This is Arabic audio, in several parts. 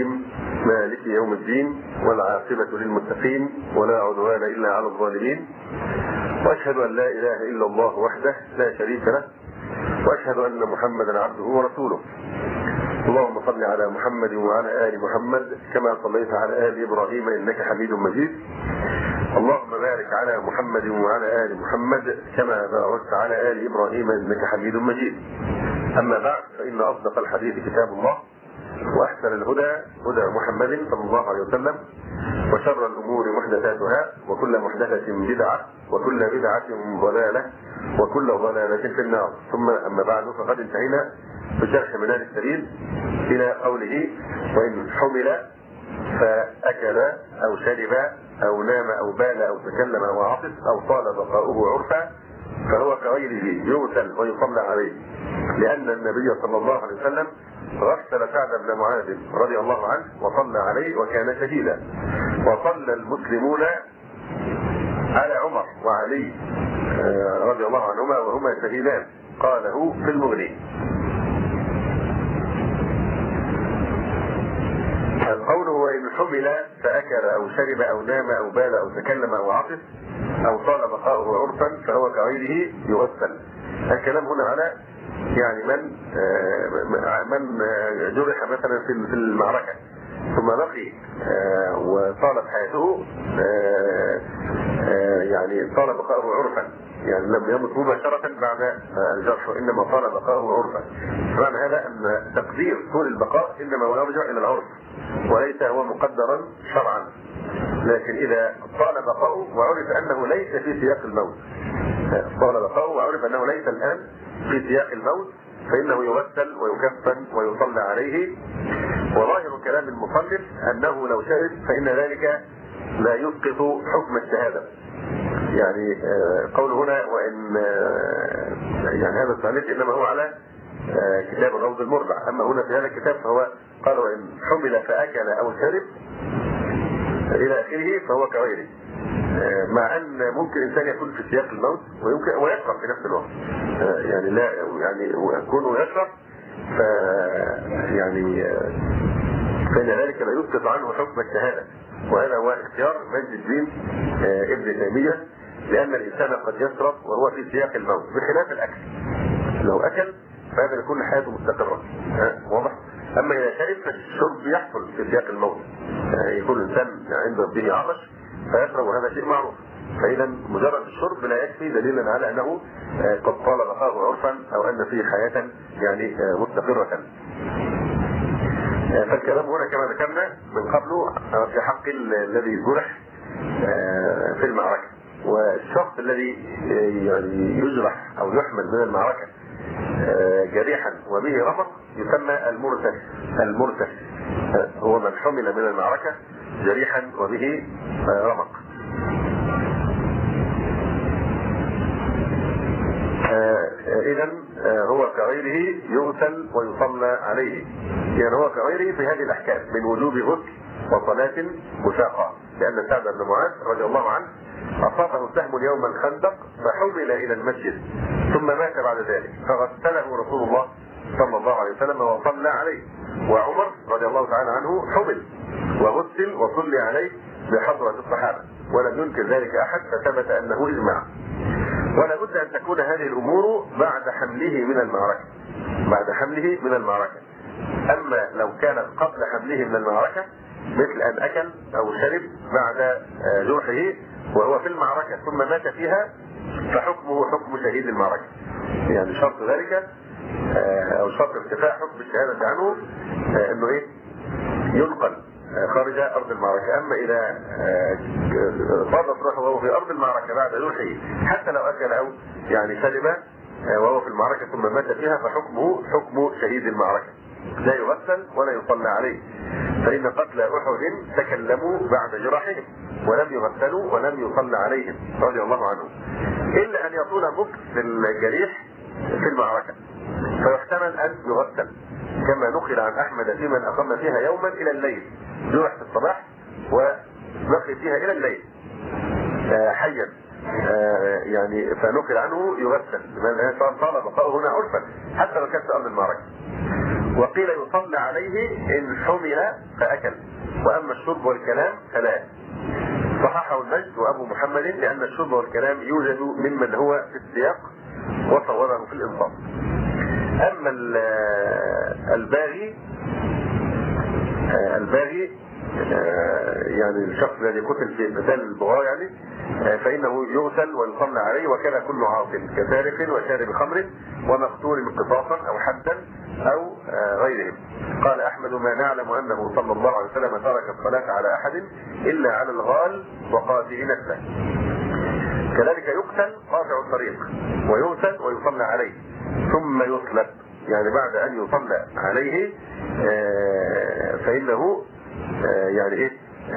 الرحيم مالك يوم الدين والعاقبة للمتقين ولا عدوان إلا على الظالمين، وأشهد أن لا إله إلا الله وحده لا شريك له، وأشهد أن محمدا عبده ورسوله. اللهم صل على محمد وعلى آل محمد كما صليت على آل إبراهيم إنك حميد مجيد. اللهم بارك على محمد وعلى آل محمد كما باركت على آل إبراهيم إنك حميد مجيد. أما بعد، فإن أصدق الحديث كتاب الله، وأحسن الهدى هدى محمد صلى الله عليه وسلم، وشر الأمور محدثاتها، وكل محدثة بدعة، وكل بدعة ضلالة، وكل ضلالة في النار. ثم أما بعد، فقد انتهينا بشرح منهج السبيل إلى قوله: وإن حمل فأكل أو شرب أو نام أو بال أو تكلم أو عطس أو طال بقاؤه عرفا فهو كغيره يغسل ويصلى عليه، لأن النبي صلى الله عليه وسلم غسل سعد بن معاذ رضي الله عنه وصلى عليه وكان شهيدا، وصلى المسلمون على عمر وعلي رضي الله عنهما وهما شهيدان، قاله في المغني. قوله: وإن حمل فأكل أو شرب أو نام أو بال أو تكلم أو عطس أو طال بقاؤه عرفا فهو كغيره يغسل. الكلام هنا على يعني من جرح مثلا في المعركة ثم بقي وطالت حياته، يعني طال بقاؤه عرفا، يعني لم يمت مباشرة بعد الجرح، وإنما طال بقاؤه عرفا. فمعنى هذا أن تقدير طول البقاء إنما هو يرجع إلى العرف وليس هو مقدرا شرعا. لكن إذا طال بقاؤه وعرف أنه ليس في سياق الموت، طال بقاؤه وعرف أنه ليس الآن في سياق الموت، فإنه يغسل ويكفن ويصلى عليه. وظاهر كلام المصنف أنه لو شرب فإن ذلك لا يسقط حكم الشهادة. يعني قول هنا وإن يعني هذا التعليق إنما هو على كتاب الروض المربع، أما هنا في هذا الكتاب فهو قال: وإن حمل فأكل أو شرب إلى آخره فهو كغيره، مع أن ممكن إنسان يكون في سياق الموت ويمكن ويشرب في نفس الوقت، يعني لا يعني يكون يشرب يعني فإن ذلك لا يسقط عنه حكم الشهادة. وهذا هو اختيار مجد الدين ابن تيمية، لأن الإنسان قد يشرب وهو في سياق الموت بخلاف الأكل. لو أكل فهذا يكون حياته مستقرة، واضح. أما إذا شرب فالشرب يحصل في سياق الموت، يكون الإنسان عنده به عطش فيشرب، وهذا شيء معروف. فإذا مجرد الشرب لا يكفي دليلا على أنه قد طال بقاؤه عرفا أو أن فيه حياة يعني مستقرة. فالكلام هنا كما ذكرنا من قبله في حق الذي جرح في المعركة، والشخص الذي يعني يجرح أو يحمل من المعركة جريحا وبه رمق يسمى المرتش هو من حمل من المعركة جريحا وبه رمق. إذا هو كغيره يغسل ويصلى عليه، يعني هو كغيره في هذه الأحكام من وجوب غسل وصلاة مشاقة، لأن سعد بن معاذ رضي الله عنه أصابه سهم يوم الخندق فحمل إلى المسجد ثم مات بعد ذلك، فغسله رسول الله صلى الله عليه وسلم وصلى عليه. وعمر رضي الله تعالى عنه حمل وغسل وصلي عليه بحضرة الصحابة ولم ينكر ذلك أحد، فثبت أنه إجماع. ولا بد أن تكون هذه الأمور بعد حمله من المعركة. أما لو كانت قبل حمله من المعركة مثل أن أكل أو شرب بعد جرحه وهو في المعركة ثم مات فيها فحكمه حكم شهيد المعركة. يعني شرط ذلك أو شرط ارتفاع حكم الشهادة عنه أنه ينقل خارج أرض المعركة. أما إذا صادف روحه وهو في أرض المعركة بعد جرحه حتى لو أكل أو يعني شرب وهو في المعركة ثم مات فيها فحكمه حكم شهيد المعركة، لا يغسل ولا يصلى عليه. فإن قتل أحد تكلموا بعد جراحهم ولم يغسلوا ولم يصلى عليهم رضي الله عنهم، إلا أن يطول مكث الجريح في المعركة فيحتمل أن يغسل، كما نقل عن أحمد في من أقام فيها يوما إلى الليل، جرح في الصباح وبقي فيها إلى الليل حيا، يعني فنقل عنه يغسل، لأن طال بقاؤه هنا عرفا حتى لو كانت أرض المعركة. وقيل يصلى عليه إن حمل فأكل، وأما الشرب والكلام فلا. صححه المجد وأبو محمد لأن الشرب والكلام يوجد ممن هو في السياق وصوره في الإنصاف. أما الباغي يعني الشخص الذي قتل في قتال البغاء يعني، فإنه يغسل ويصلى عليه، وكان كل عاقل كسارق وشارب خمر ومقتول قصاصا أو حدا أو غيرهم. قال أحمد ما نعلم أنه صلى الله عليه وسلم ترك الصلاة على أحد إلا على الغال وقاطع نفسه. كذلك يقتل قاطع الطريق ويغسل ويصلى عليه ثم يصلب، يعني بعد أن يصلى عليه فإنه يعني إيه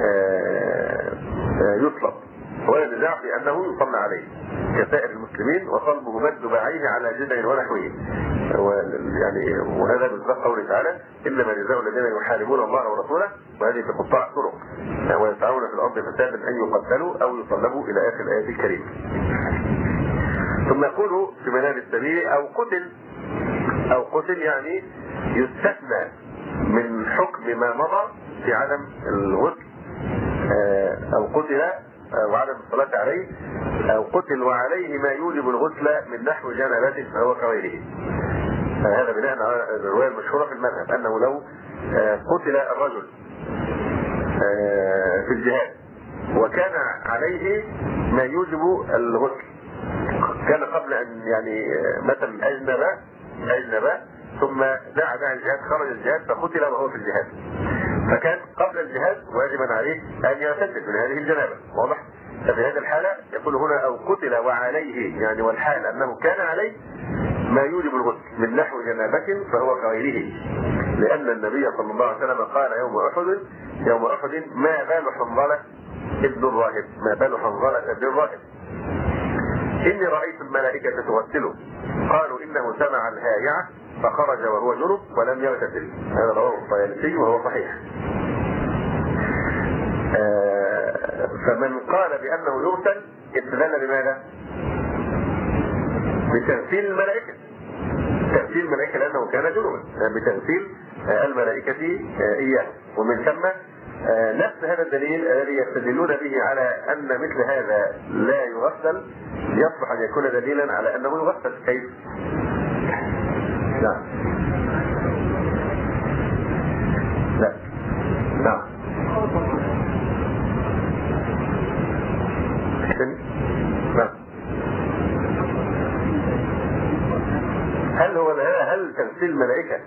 يصلب، ولا نزاع في أنه يصلى عليه كسائر المسلمين، وصلبه مد باعيه على جذع ونحوه. يعني وهذا من قوله تعالى إنما جزاء الذين يحاربون الله ورسوله وهذه في قطاع الطرق ويسعون في الأرض فسادا أن يقتلوا أو يصلبوا إلى آخر الآية الكريمة. ثم يقول في منال السبيل أو قتل يعني يستثنى من حكم ما مضى في عدم الغسل، أو قتل وعدم الصلاة عليه، أو قتل وعليه ما يوجب الغسل من نحو جنابته فهو كغيره. هذا بناء على الرواية المشهورة في المذهب أنه لو قتل الرجل في الجهاد وكان عليه ما يوجب الغسل، كان قبل أن يعني مثلا أجنب ثم دعا الجهاد، خرج الجهاد فقتل وهو في الجهاد، فكان قبل الجهاد واجبا عليه أن يغتسل من هذه الجنابة، واضح؟ ففي هذه الحالة يقول هنا أو قتل وعليه، يعني والحال أنه كان عليه ما يوجب الغسل من نحو جنابة فهو كغيره، لأن النبي صلى الله عليه وسلم قال يوم أحد ما بال حنظلة ابن الراهب إني رأيت الملائكة تغسله، قالوا إنه سمع الهايعة فخرج وهو جنب ولم يغتسل. هذا رواه الطيالسي وهو صحيح. فمن قال بأنه يغسل استدل بماذا؟ بتمثيل الملائكة، لأنه كان جنبا، بتمثيل الملائكة إياه، ومن ثم نفس هذا الدليل الذي يستدلون به على أن مثل هذا لا يغسل يصلح أن يكون دليلا على أنه يغسل. كيف؟ نعم هل تمثيل الملائكة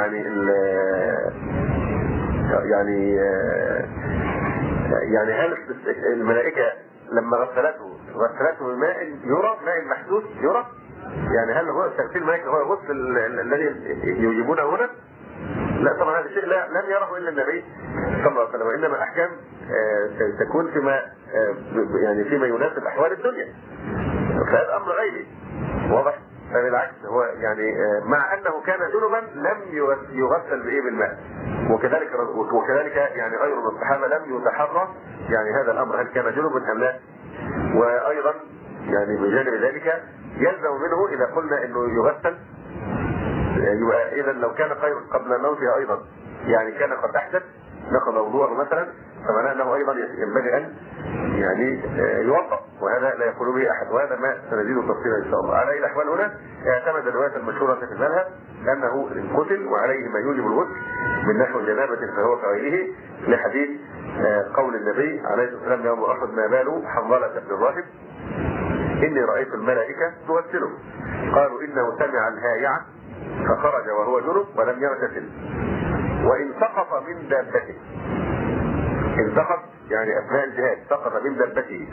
يعني هل الملائكة لما غسلته بماء يرى، ماء محسوس يرى، يعني هل هو تمثيل الملائكة هو الغسل الذي يوجبونه هنا؟ لا طبعا هذا الشيء لم يره الا النبي صلى الله عليه وسلم، وانما احكام تكون فيما يناسب احوال الدنيا، فهذا امر غيبي واضح. فبالعكس هو يعني مع انه كان جنبا لم يغسل بالماء، وكذلك يعني غير من الصحابه لم يتحرى يعني هذا الامر هل كان جنبا ام لا. وايضا يعني بجانب ذلك يلزم منه اذا قلنا انه يغسل، اذا لو كان قبل موته ايضا يعني كان قد احدث نقض وضوءه مثلا، فمعناه انه ايضا ينبغي ان يعني يوضأ، وهذا لا يقول به احد، وهذا ما سنزيد تفصيلا ان شاء الله. على اي الاحوال هنا اعتمد الروايه المشهوره في المذهب انه ان قتل وعليه ما يوجب الغسل من نحو جنابه فهو كغيره، لحديث قول النبي عليه الصلاه والسلام يوم احد ما بال حنظلة بن الراهب اني رايت الملائكه تغسله، قالوا انه سمع الهايعه فخرج وهو جنب ولم يغتسل، وان سقط من دابته، ان سقط يعني اثناء الجهاد سقط من دابته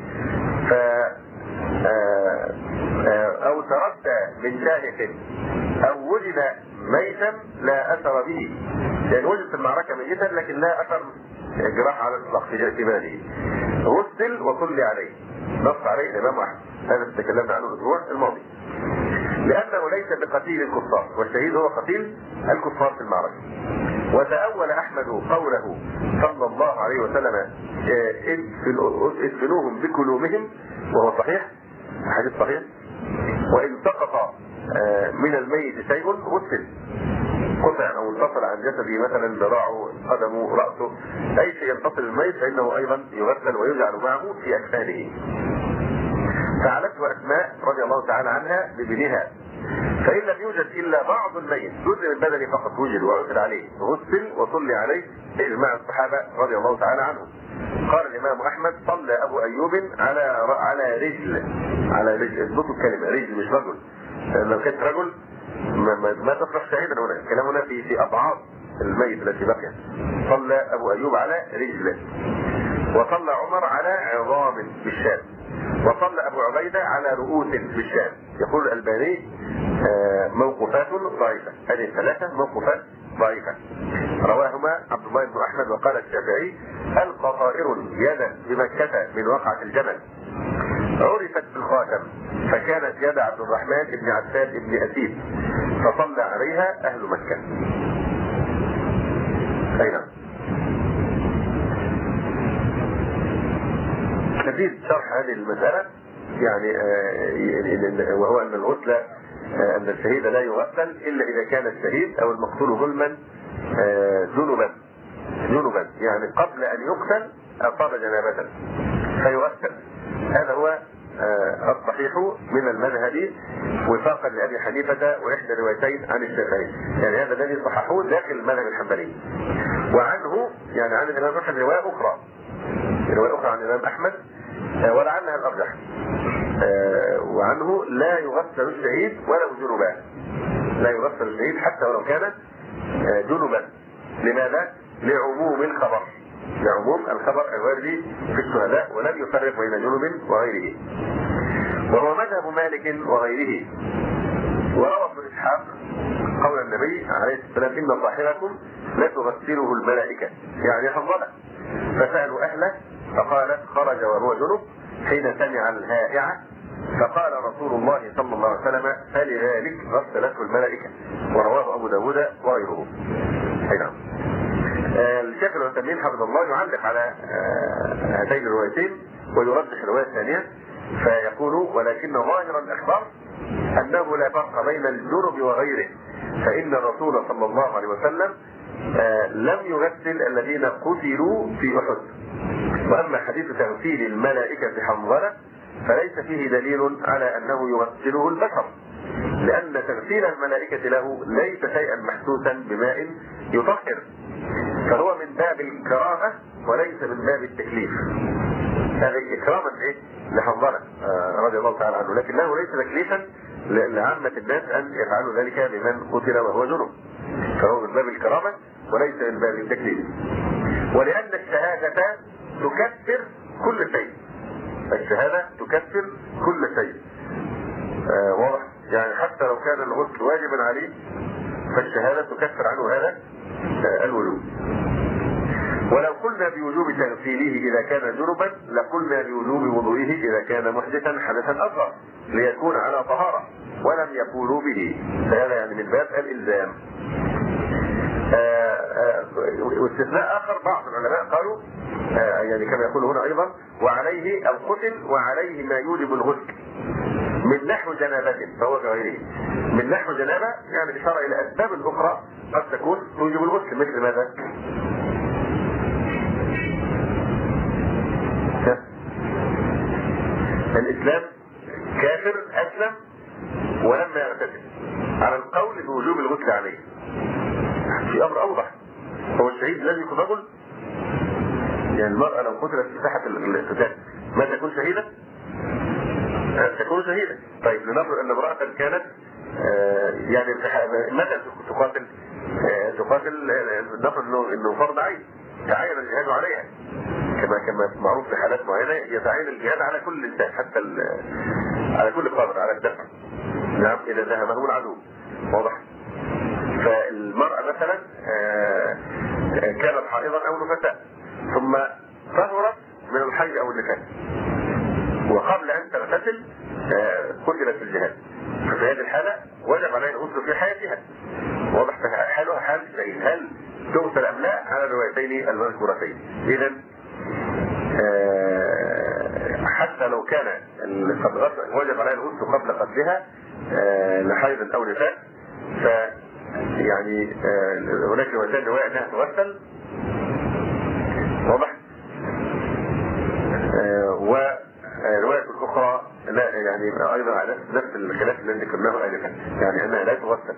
او تردى من شاهق او وجد ميتا لا اثر به، يعني وجد في المعركه ميتا لكن لا اثر جراح على الاطلاق في باله، غسل وصلي عليه، نص عليه الامام احمد، هذا تكلمنا عنه الاسبوع الماضي، لانه ليس بقتيل الكفار، والشهيد هو قتيل الكفار في المعركه. وتأول أحمد قوله صلى الله عليه وسلم ادفنوهم بكلومهم، وهو صحيح، حديث صحيح، وإن سقط من الميت شيء غسل، قطع او انفصل عن جسده مثلا ذراعه قدمه راسه اي شيء يتصل بالميت فانه ايضا يغسل ويجعل معه في اكفانه. فعلته اسماء رضي الله تعالى عنها بابنها، فان لم يوجد الا بعض الميت جزء من بدنه فقط وجد وعثر عليه غسل وصلي عليه باجماع الصحابه رضي الله تعالى عنهم. قال الامام احمد صلى ابو ايوب على رجل اضبطوا الكلمه رجل مش رجل، لو كانت رجل ما تصلح شهيدا. هنا الكلام هنا في اضعاف الميت التي بقيت. صلى ابو ايوب على رجل، وصلى عمر على عظام بالشام، وصلى ابو عبيده على رؤوس بالشام. يقول الالباني موقوفات ضعيفه، هذه الثلاثه موقوفات ضعيفه رواهما عبد الله بن احمد. وقال الشافعي القى طائر يدا بمكه من وقعه الجبل عرفت بالخاتم، فكانت يد عبد الرحمن بن عتاب بن اسيد، فصلى عليها اهل مكه. اي نعم. نزيد شرح هذه المسألة يعني وهو أن الغسل أن الشهيد لا يغسل إلا إذا كان الشهيد أو المقتول ظلما جنبا يعني قبل أن يقتل أصاب جنابة فيغسل. هذا هو الصحيح من المذهب وفاقا لأبي حنيفة وإحدى روايتين عن الشافعي، يعني هذا الذي صححوه داخل المذهب الحنبلي. وعنه يعني عن الإمام أحمد رواية أخرى عن الإمام أحمد ولعلها الأرجح، وعنه لا يغسل الشهيد ولو جنبا، لا يغسل الشهيد حتى ولو كان جنبا. لماذا؟ لعموم الخبر الوارد في الشهداء، ولم يفرق بين جنب وغيره. وهو مذهب مالك وغيره. وروى ابن إسحاق قول النبي عليه الصلاة والسلام إن صاحبكم لا تغسله الملائكة، يعني حنظلة. فسألوا أهله فقالت خرج وهو جنب حين سمع الهائعة، فقال رسول الله صلى الله عليه وسلم فلذلك غسلته الملائكة. ورواه أبو داود وغيره. نعم. الشيخ العثيمين حفظه الله يعلق على هاتين الروايتين ويرجح الرواية الثانية فيقول ولكن ظاهر الإخبار أنه لا فرق بين الجنب وغيره، فإن الرسول صلى الله عليه وسلم لم يغسل الذين قتلوا في أحد. وأما حديث تغسيل الملائكة حنظلة فليس فيه دليل على أنه يغسله البشر، لأن تغسيل الملائكة له ليس شيئا محسوسا بماء يطهر، فهو من باب الكرامة وليس من باب التكليف. هذا إكراما لحنظلة رضي الله تعالى عنه، لكنه ليس تكليفا لعامة الناس أن يفعلوا ذلك بمن قتل وهو جنب، فهو من باب الكرامة وليس من باب التكليف. ولأن الشهادة تكفر كل شيء، الشهادة تكفر كل شيء. واضح؟ يعني حتى لو كان الغسل واجبا عليه فالشهادة تكفر عنه هذا الوجوب. ولو قلنا بوجوب تغسيله إذا كان جنبا لقلنا بوجوب وضوئه إذا كان محدثا حدثا أصغر ليكون على طهارة، ولم يقولوا به، فهذا يعني من باب الإلزام. واستثناء آخر بعض العلماء قالوا يعني كما يقول هنا أيضا وعليه القتل وعليه ما يوجب الغسل من نحو جنابة فهو كغيره. من نحو جنابة يعني إشارة إلى أسباب أخرى قد تكون توجب الغسل، مثل ماذا؟ الإسلام كافر أسلم ولما يغتسل على القول بوجوب الغسل عليه. في أمر أوضح، هو الشهيد الذي يكون رجل، يعني المرأة لو قتلت في ساحة الاقتتال ما تكون شهيدة؟ تكون شهيدة. طيب لنفرض أن امرأة كانت يعني متى تقاتل نفرض أنه فرض عين تعين الجهاد عليها، كما معروف في حالات معينة يتعين الجهاد على كل إنسان حتى على كل قادر على الدفع، نعم إذا ذهبه العدو. واضح؟ فالمرأة مثلا كانت حائضا أو نفساء ثم طهرت من الحيض أو النفاس وقبل أن تغتسل قتلت في الجهاد، ففي هذه الحالة وجب عليها الغسل في حياتها. واضح؟ حالها حال الشهيد، هل تغسل أم لا؟ على الروايتين المذكورتين. إذا حتى لو كان قد وجب عليها الغسل قبل قتلها لحيض أو نفاس يعني هناك رواية انها تغسل، واضح؟ ورواية اخرى لا، يعني ايضا على نفس الخلاف الذي ذكرناه انفا، يعني انها لا تغسل.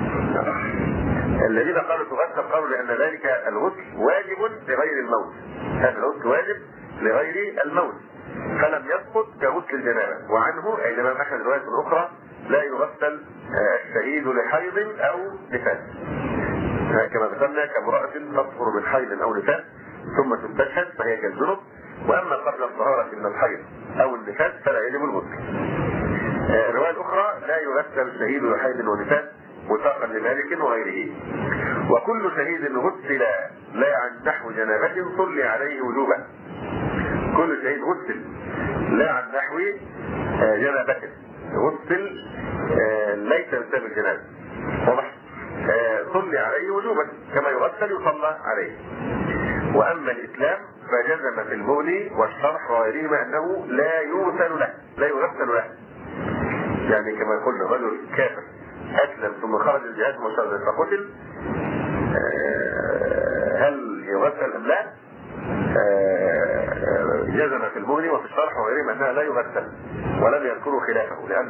الذين قالوا تغسل قالوا لان ذلك الغسل واجب لغير الموت، هذا الغسل واجب لغير الموت فلم يسقط كغسل الجنابه، وعنه اي الامام احمد روايه اخرى لا يغسل الشهيد لحيض او نفاس، كما ذكرنا كامرأة تطهر من حيض او نفاس ثم تستشهد فهي كالجنب، واما قبل الطهارة من الحيض او النفاس فلا يجب الغسل. الرواية الاخرى لا يغسل الشهيد لحيض ونفاس وثاقا لمالك وغيره. وكل شهيد غسل لا عن نحو جنابة صلي عليه وجوبا. كل شهيد غسل لا عن نحو جنابة، غسل ليس بسبب الجنابة، واضح؟ صلي عليه وجوبا كما يغسل يصلى عليه. واما الاسلام فجزم في المغني والشرح وغيرهما انه لا يغسل له، لا يغسل له، يعني كما قلنا رجل كافر اسلم ثم خرج الجهاد مشردا فقتل، هل يغسل ام لا؟ جزم في المغني وفي الشرح وغيرهما انها لا يغسل، ولم يذكروا خلافه، لان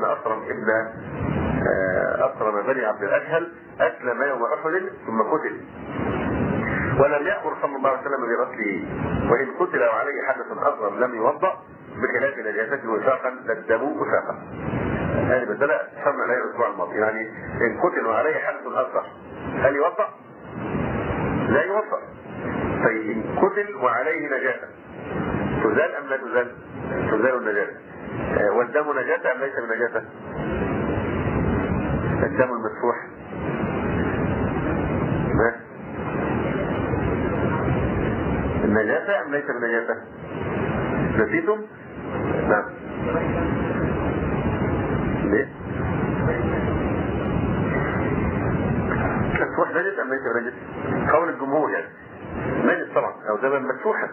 أسرم بني عبد الاشهل اسلم يوم احد ثم قتل، ولم يأمر صلى الله عليه وسلم بغسله، وان قتل وعليه حدث اصغر لم يوضأ بخلاف نجاسته وثاقا للدم وثاقا. هذه مسألة سمع عليها الاسبوع الماضي، يعني ان قتل وعليه حدث اصغر هل يوضأ؟ لا يوضأ. طيب ان قتل وعليه نجاسة تزال ام لا تزال؟ تزال النجاسة. والدم نجاسة ام ليس بنجاسة؟ الدم المسفوح ما النجاسة ام ليس بنجاسة؟ نسيتم؟ نعم. ليه؟ مسفوح نجس ام ليس بنجس؟ قول الجمهور يعني نجس طبعا، او دما مسفوحا.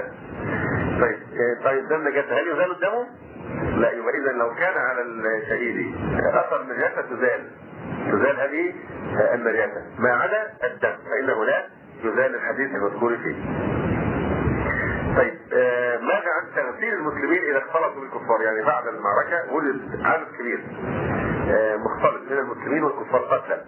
طيب دم نجاسة هل يزال الدم؟ لا. يبقى اذا لو كان على الشهيد اثر النجاسة تزال هذه النجاسة، ما عدا الدم فانه لا يزال الحديث المذكور فيه. طيب ماذا عن تغسيل المسلمين اذا اختلطوا بالكفار؟ يعني بعد المعركة وجد عدد كبير مختلط من المسلمين والكفار قتلا،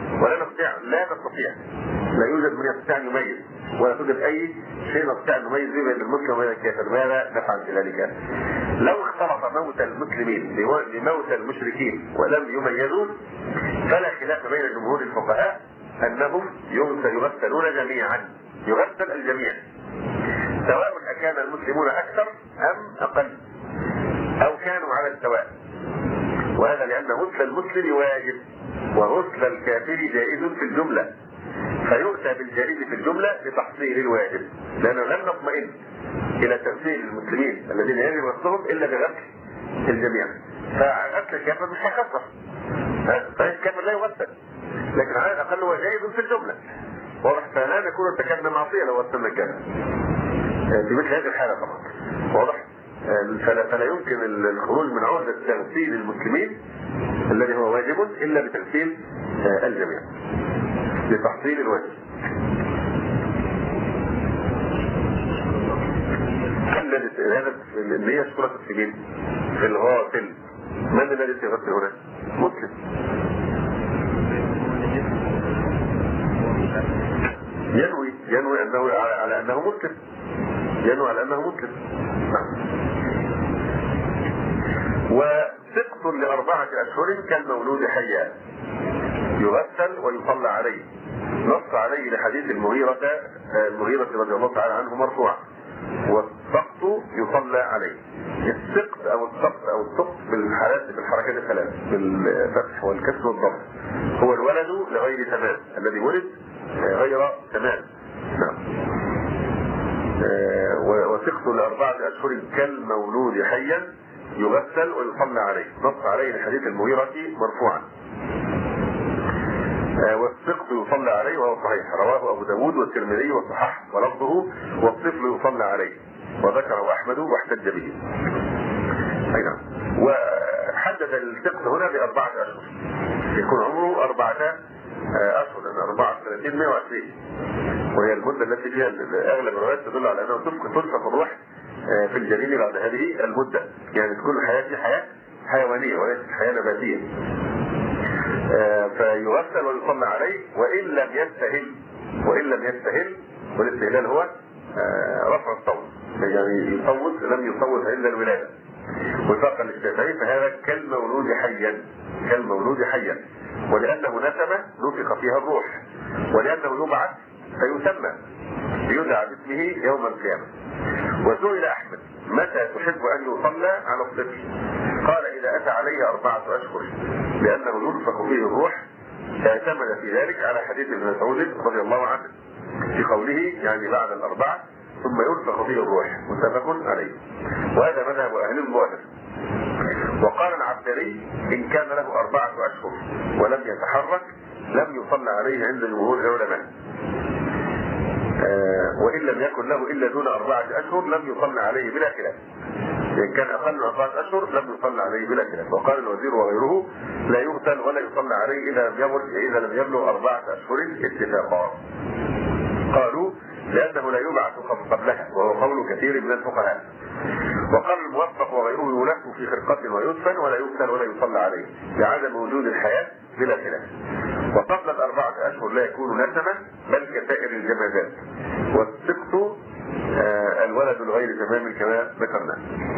لا يوجد من يستطيع ان يميز، ولا توجد اي شيء نستطيع ان نميز به بين المسلم وبين الكافر. ماذا نفعل في ذلك؟ لو اختلط موت المسلمين بموت المشركين ولم يميزوا فلا خلاف بين جمهور الفقهاء انهم يغسلون جميعا، يغسل الجميع سواء اكان المسلمون اكثر ام اقل او كانوا على السواء، وهذا لان غسل المسلم واجب وغسل الكافر جائز في الجمله، فيؤتى بالجائز في الجمله لتحصيل الواجب، لانه لن نطمئن الى تغسيل المسلمين الذين يجب غسلهم الا بغسل الجميع. فغسل الكافر مش هيخسر، فالكافر لا يغسل، لكن على الاقل هو جائز في الجمله، واضح؟ فلا نكون ارتكبنا معصيه لو غسلنا الكافر في مثل هذه الحاله فقط، واضح؟ فلا يمكن الخروج من عهدة تغسيل المسلمين الذي هو واجب الا بتغسيل الجميع لتحصيل الواجب. هذا اللي هي سورة السجين في الغاسل، من الذي يغسل هنا؟ مسلم. ينوي انه على انه مسلم، ينوي على انه مسلم. وسقط ل4 أشهر كالمولود حيا يغسل ويصلى عليه، نص عليه لحديث المغيرة رضي الله تعالى عنه مرفوعا، والسقط يصلى عليه. السقط او السقط بالحركات الثلاث بالفتح والكسر والضم هو الولد لغير تمام، الذي ولد غير تمام. نعم. وسقط ل4 أشهر كالمولود حيا يغسل ويصلى عليه، نص عليه لحديث المغيرة مرفوعا. والسقط يصلى عليه وهو صحيح، رواه ابو داود والترمذي وصححه ولفظه والطفل يصلى عليه، وذكره احمد واحتج به. اي نعم. وحدد السقط هنا ب4 أشهر، يكون عمره 4 أشهر، تزيد 120، وهي المدة التي فيها أغلب الروايات تدل على أنه تنفخ الروح في الجنين بعد هذه المدة، يعني تكون الحياة دي حياة حيوانية وليست حياة نباتية. فيغسل ويصلى عليه وإن لم يستهل، والاستهلال هو رفع الصوت، يعني يصوت لم يصوت إلا الولادة. وفاق للشافعي فهذا كالمولود حيا، ولأنه نسمة نفخ فيها الروح، ولأنه يبعث فيسمى يدعى باسمه يوم القيامة. وسئل أحمد متى تحب أن يصلى على الطفل؟ قال إذا أتى عليه 4 أشهر، لأنه ينفخ فيه الروح. اعتمد في ذلك على حديث ابن مسعود رضي الله عنه في قوله يعني بعد 4 ثم ينفخ فيه الروح، متفق عليه. وهذا مذهب أهل الظاهر. وقال العبدري إن كان له 4 أشهر ولم يتحرك لم يصلى عليه عند جمهور العلماء، وإن لم يكن له إلا دون 4 أشهر لم يصلى عليه بلا خلاف. إن كان أقل من 4 أشهر لم يصلى عليه بلا خلاف. وقال الوزير وغيره لا يغسل ولا يصلى عليه إذا لم يبلغ 4 أشهر اتفاقا. قالوا لأنه لا يبعث قبلها، وهو قول كثير من الفقهاء. وقال الموفق وغيره يلف في خرقة ويدفن ولا يغسل ولا يصلى عليه لعدم وجود الحياة بلا خلاف. وقبل 4 أشهر لا يكون نسما بل كسائر الجمادات. والسقط الولد الغير تمام كما ذكرنا.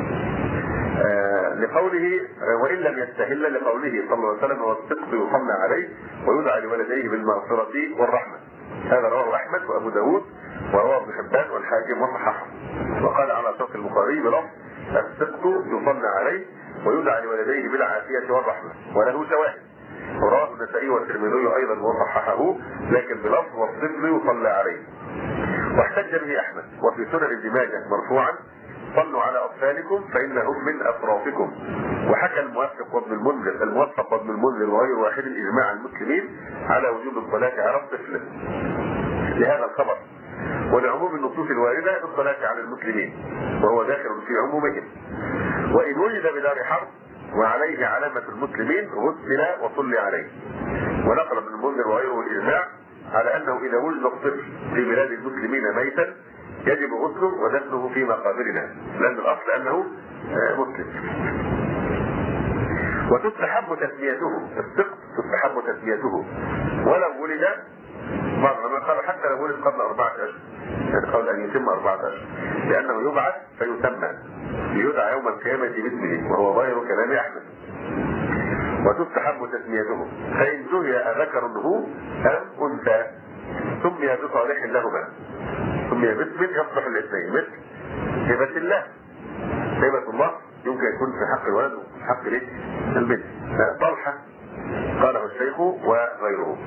لقوله وإن لم يستهل، لقوله صلى الله عليه وسلم والسقط يصلى عليه ويدعى لولديه بالمغفرة والرحمة. هذا رواه أحمد وأبو داود ورواه ابن حبان والحاكم وصححه. وقال على شرط البخاري بلفظ السقط يصلى عليه ويدعى لولديه بالعافية والرحمة، وله شواهد. ورواه النسائي والترمذي أيضا وصححه لكن بلفظ والطفل يصلى عليه. واحتج به أحمد وفي سنن ابن ماجه مرفوعا صلوا على أطفالكم فإنهم من أطرافكم. وحكى الموفق وابن المنذر وغير واحد إجماع المسلمين على وجوب الصلاة على الطفل لهذا الخبر ولعموم النصوص الواردة بالصلاة على المسلمين، وهو داخل في عمومهم. وإن وجد بدار حرب وعليه علامة المسلمين غسل وصلي عليه. ونقل ابن المنذر وغيره الإجماع على أنه إذا وجد الطفل في بلاد المسلمين ميتا يجب غسله ودفنه في مقابرنا، لأن الأصل أنه مسلم. وتستحب تسميته، السقط تستحب تسميته ولو ولد حتى لو ولد قبل 4 أشهر، يعني قبل أن يتم 4 أشهر، لأنه يبعث فيسمى ليدعى يوم القيامة باسمه، وهو ظاهر كلام أحمد. وتستحب تسميته فإن زهي أذكر هو أم أنثى سمي بصالح لهما، سمي باسم يصلح الاثنين، مثل هبة الله. هبة الله يمكن يكون في حق الولد وفي حق البنت. طلحة قاله الشيخ وغيره.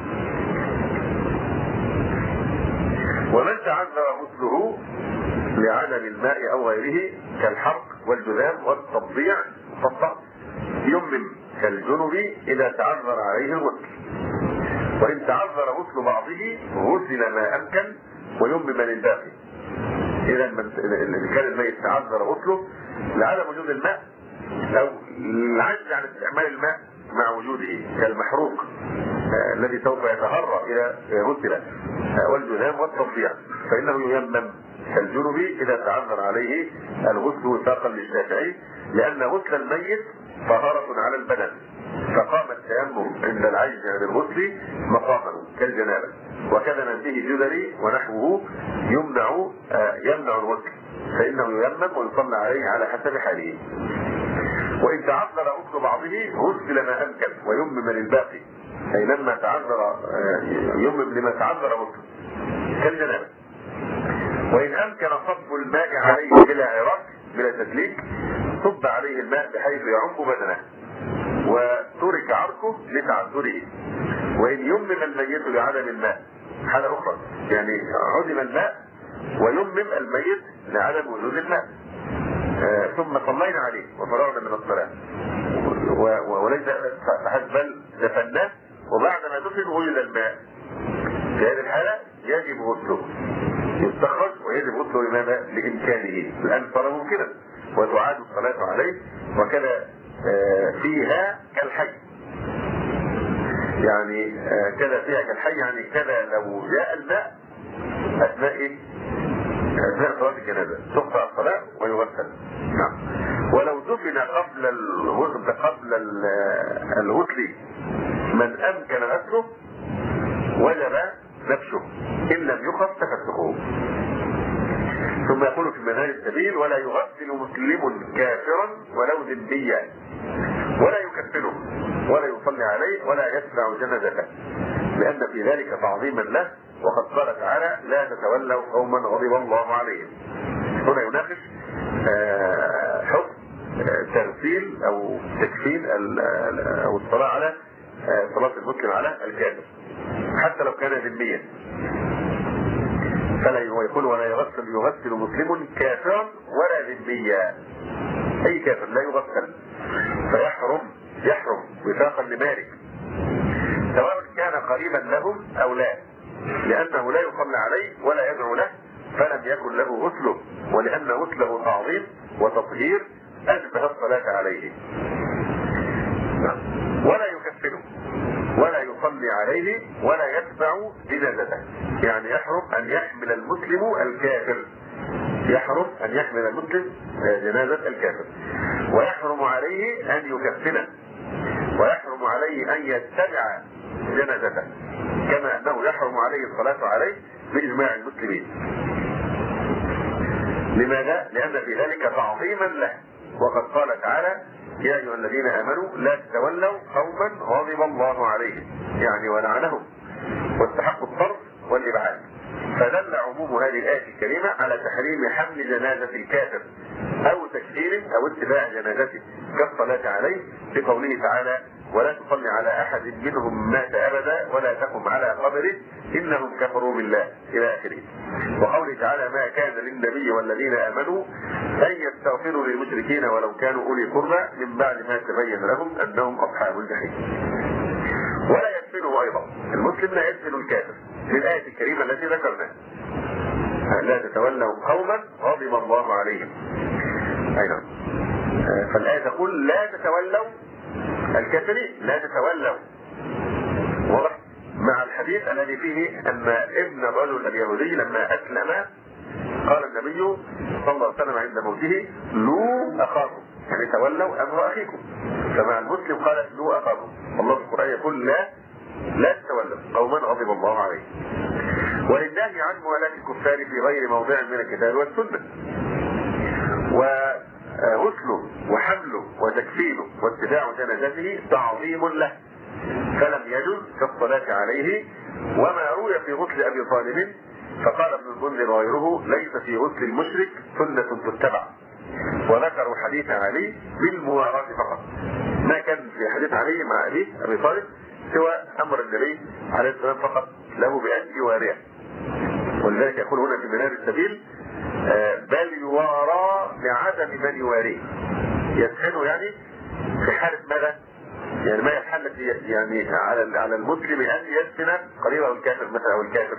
ومن تعذر غسله لعدم الماء أو غيره كالحرق والجذام والتضييع فالضغط يمم كالجنب إذا تعذر عليه الغسل. وإن تعذر غسل بعضه غسل ما أمكن ويمم للباقي. إذا إذا كان الميت تعذر غسله لعدم وجود الماء أو العجز عن استعمال الماء مع وجوده كالمحروق الذي سوف يتهرى إلى غسل والجذام والتضييع فإنه ييمم كالجنب إذا تعذر عليه الغسل وفاقا للشافعي، لأن غسل الميت طهارة على البدن، فقام التيمم عند العجز عن الغسل مقامه كالجنابة. وكذا من به جدري ونحوه يمنع الغسل، فإنه ييمم ويصلى عليه على حسب حاله. وإن تعذر غسل بعضه غسل ما أمكن ويمم للباقي، أي لما تعذر يمم لما تعذر غسل كالجنابة. وإن أمكن صب الماء عليه بلا عراق بلا تسليك صب عليه الماء بحيث يعم بدنه وترك عرقه لتعذره. وإن يمم الميت لعدم الماء حالة أخرى، يعني عدم الماء ويمم الميت لعدم وجود الماء ثم صلينا عليه وفرغنا من الصلاة وليس فحسب بل دفناه وبعد ما دفن وجد الماء، في هذه الحالة يجب غسله، يستخرج ويجب غسله لماذا؟ لإمكانه، لأن صار ممكنا وتعاد الصلاة عليه. وكذا فيها كالحي، يعني كذا فيها كالحي، يعني كذا لو جاء الماء اثناء ايه؟ اثناء صلاه الجنازه تقطع الصلاه ويغسل. نعم. ولو دفن قبل الغسل من امكن غسله وجب نبشه ان لم يخف تفسخه. ثم يقول في منهج السبيل: ولا يغسل مسلم كافرا ولو ذميا ولا يكفنه ولا يصلي عليه ولا يتبع جنازته، لان في ذلك تعظيما له، وقد قال تعالى: لا تتولوا قوما غضب الله عليهم. هنا يناقش حكم تغسيل او تكفين او الصلاه على صلاه المسلم على الكافر حتى لو كان ذميا. فلا يقول: ولا يغسل مسلم كافرا ولا ذميا، اي كافر لا يغسل، فيحرم وفاقا لمالك سواء كان قريبا لهم او لا، لانه لا يصلى عليه ولا يدعو له فلم يكن له غسله، ولان غسله تعظيم وتطهير اشبه الصلاه عليه. ولا يكفنه ولا يصلي عليه ولا يتبع جنازته، يعني يحرم ان يحمل المسلم الكافر، يحرم ان يحمل المسلم جنازه الكافر، ويحرم عليه ان يكفنه، ويحرم عليه ان يتبع جنازته، كما انه يحرم عليه الصلاه عليه باجماع المسلمين. لماذا؟ لان في ذلك تعظيما له، وقد قال تعالى: يا ايها الذين امنوا لا تتولوا قوما غضب الله عليهم، يعني ولعنهم واستحقوا الطرد والابعاد. فدل عموم هذه الايه الكريمه على تحريم حمل جنازه الكافر او تكفيره او اتباع جنازته كالصلاه عليه، بقوله تعالى: ولا تصلي على احد منهم مات ابدا ولا تقم على قبره انهم كفروا بالله الى اخره. وقوله تعالى: ما كان للنبي والذين امنوا ان يستغفروا للمشركين ولو كانوا اولي قربى من بعد ما تبين لهم انهم اصحاب الجحيم. ولا يدفنه ايضا، المسلم لا يدفن الكافر في الايه الكريمه التي ذكرناها: لا تتولوا قوما غضب الله عليهم. ايضا فالايه تقول: لا تتولوا الكافرين، لا تتولوا. واضح؟ مع الحديث الذي فيه ان ابن الرجل اليهودي لما اسلم قال النبي صلى الله عليه وسلم عند موته: لو اخاكم، يعني تولوا امر اخيكم. فمع المسلم قال: لو اخاكم. الله في القران يقول: لا تتولوا قوما غضب الله عليهم. ولله عن موالاة الكفار في غير موضع من الكتاب والسنه. وغسله وحمله وتكفينه واتباع جنازته تعظيم له، فلم يجوز كالصلاة عليه. وما روي في غسل ابي طالب فقال ابن المنذر وغيره: ليس في غسل المشرك سنة تتبع. وذكروا حديث علي بالمواراة فقط، ما كان في حديث علي مع ابي طالب سوى امر النبي عليه السلام فقط له بان يواريه. ولذلك يقول هنا في منهج السبيل: بل يوارى لعدم من يواريه. يدفنه يعني في حالة ماذا؟ يعني ما يحل يعني على المسلم ان يدفن قريبه الكافر مثلا او الكافر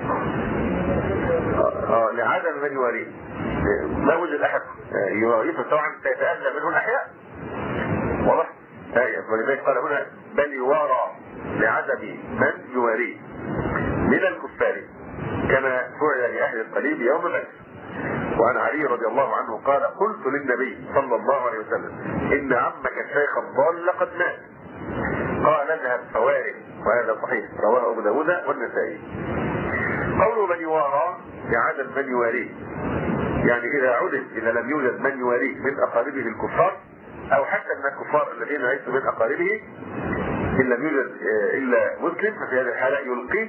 لعدم من يواريه. ما وجد احد يواريه، طبعا سيتأذى منه الاحياء. واضح؟ ولذلك قال هنا: بل يوارى لعدم من يواريه من الكفار كما فعل لاهل القليب يوم بدر. وعن علي رضي الله عنه قال: قلت للنبي صلى الله عليه وسلم: ان عمك الشيخ الضال قد مات. قال: اذهب فواره. وهذا صحيح، رواه ابو داود والنسائي. قول من يوارى لعدم من يواريه، يعني اذا لم يوجد من يواريه من اقاربه الكفار او حتى من الكفار الذين ليسوا من اقاربه، ان لم يوجد الا مسلم، ففي هذه الحاله يلقيه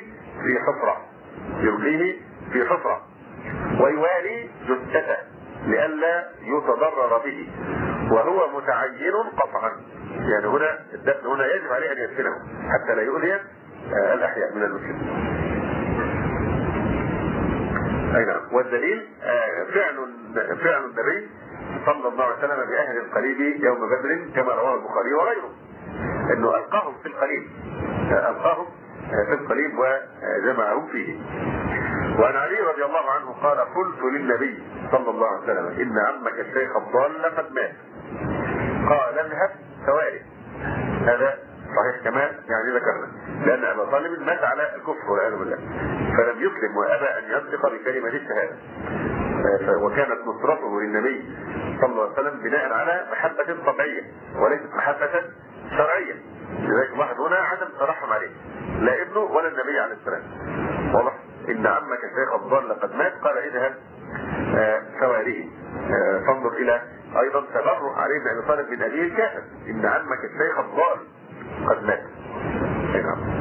في حفره ويواري جثته لئلا يتضرر به، وهو متعين قطعا. يعني هنا الدفن هنا يجب عليه ان يدفنه حتى لا يؤذي الاحياء من المسلمين. اي نعم. والدليل فعل النبي صلى الله عليه وسلم باهل القليب يوم بدر كما رواه البخاري وغيره، انه القاهم في القليب وجمعهم فيه. وعن علي رضي الله عنه قال: قلت للنبي صلى الله عليه وسلم: ان عمك الشيخ الضال قد مات. قال: اذهب فواره. هذا صحيح كما يعني ذكرنا، لأن أبا طالب مات على الكفر والعياذ بالله، فلم يسلم وأبى أن ينطق بكلمة الشهادة. وكانت نصرته للنبي صلى الله عليه وسلم بناء على محبة طبيعية وليست محبة شرعية. لذلك واحد هنا عدم ترحم عليه، لا ابنه ولا النبي عليه السلام. واضح؟ إن عمك الشيخ الضال قد مات، قال اذهب سواريه. فانظر إلى أيضا تبرع عليه بن أبي طالب من أبيه الكافر، إن عمك الشيخ الضال قد مات. نعم.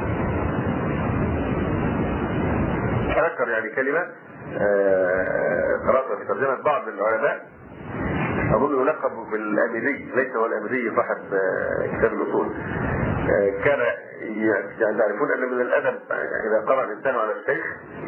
أذكر يعني كلمة قرأتها في ترجمة بعض العلماء، أظن يلقب بالأميري، ليس هو الأميري صاحب كتاب الأصول. كان يعني يعرفون أن من الأدب إذا قرأ الإنسان على الشيخ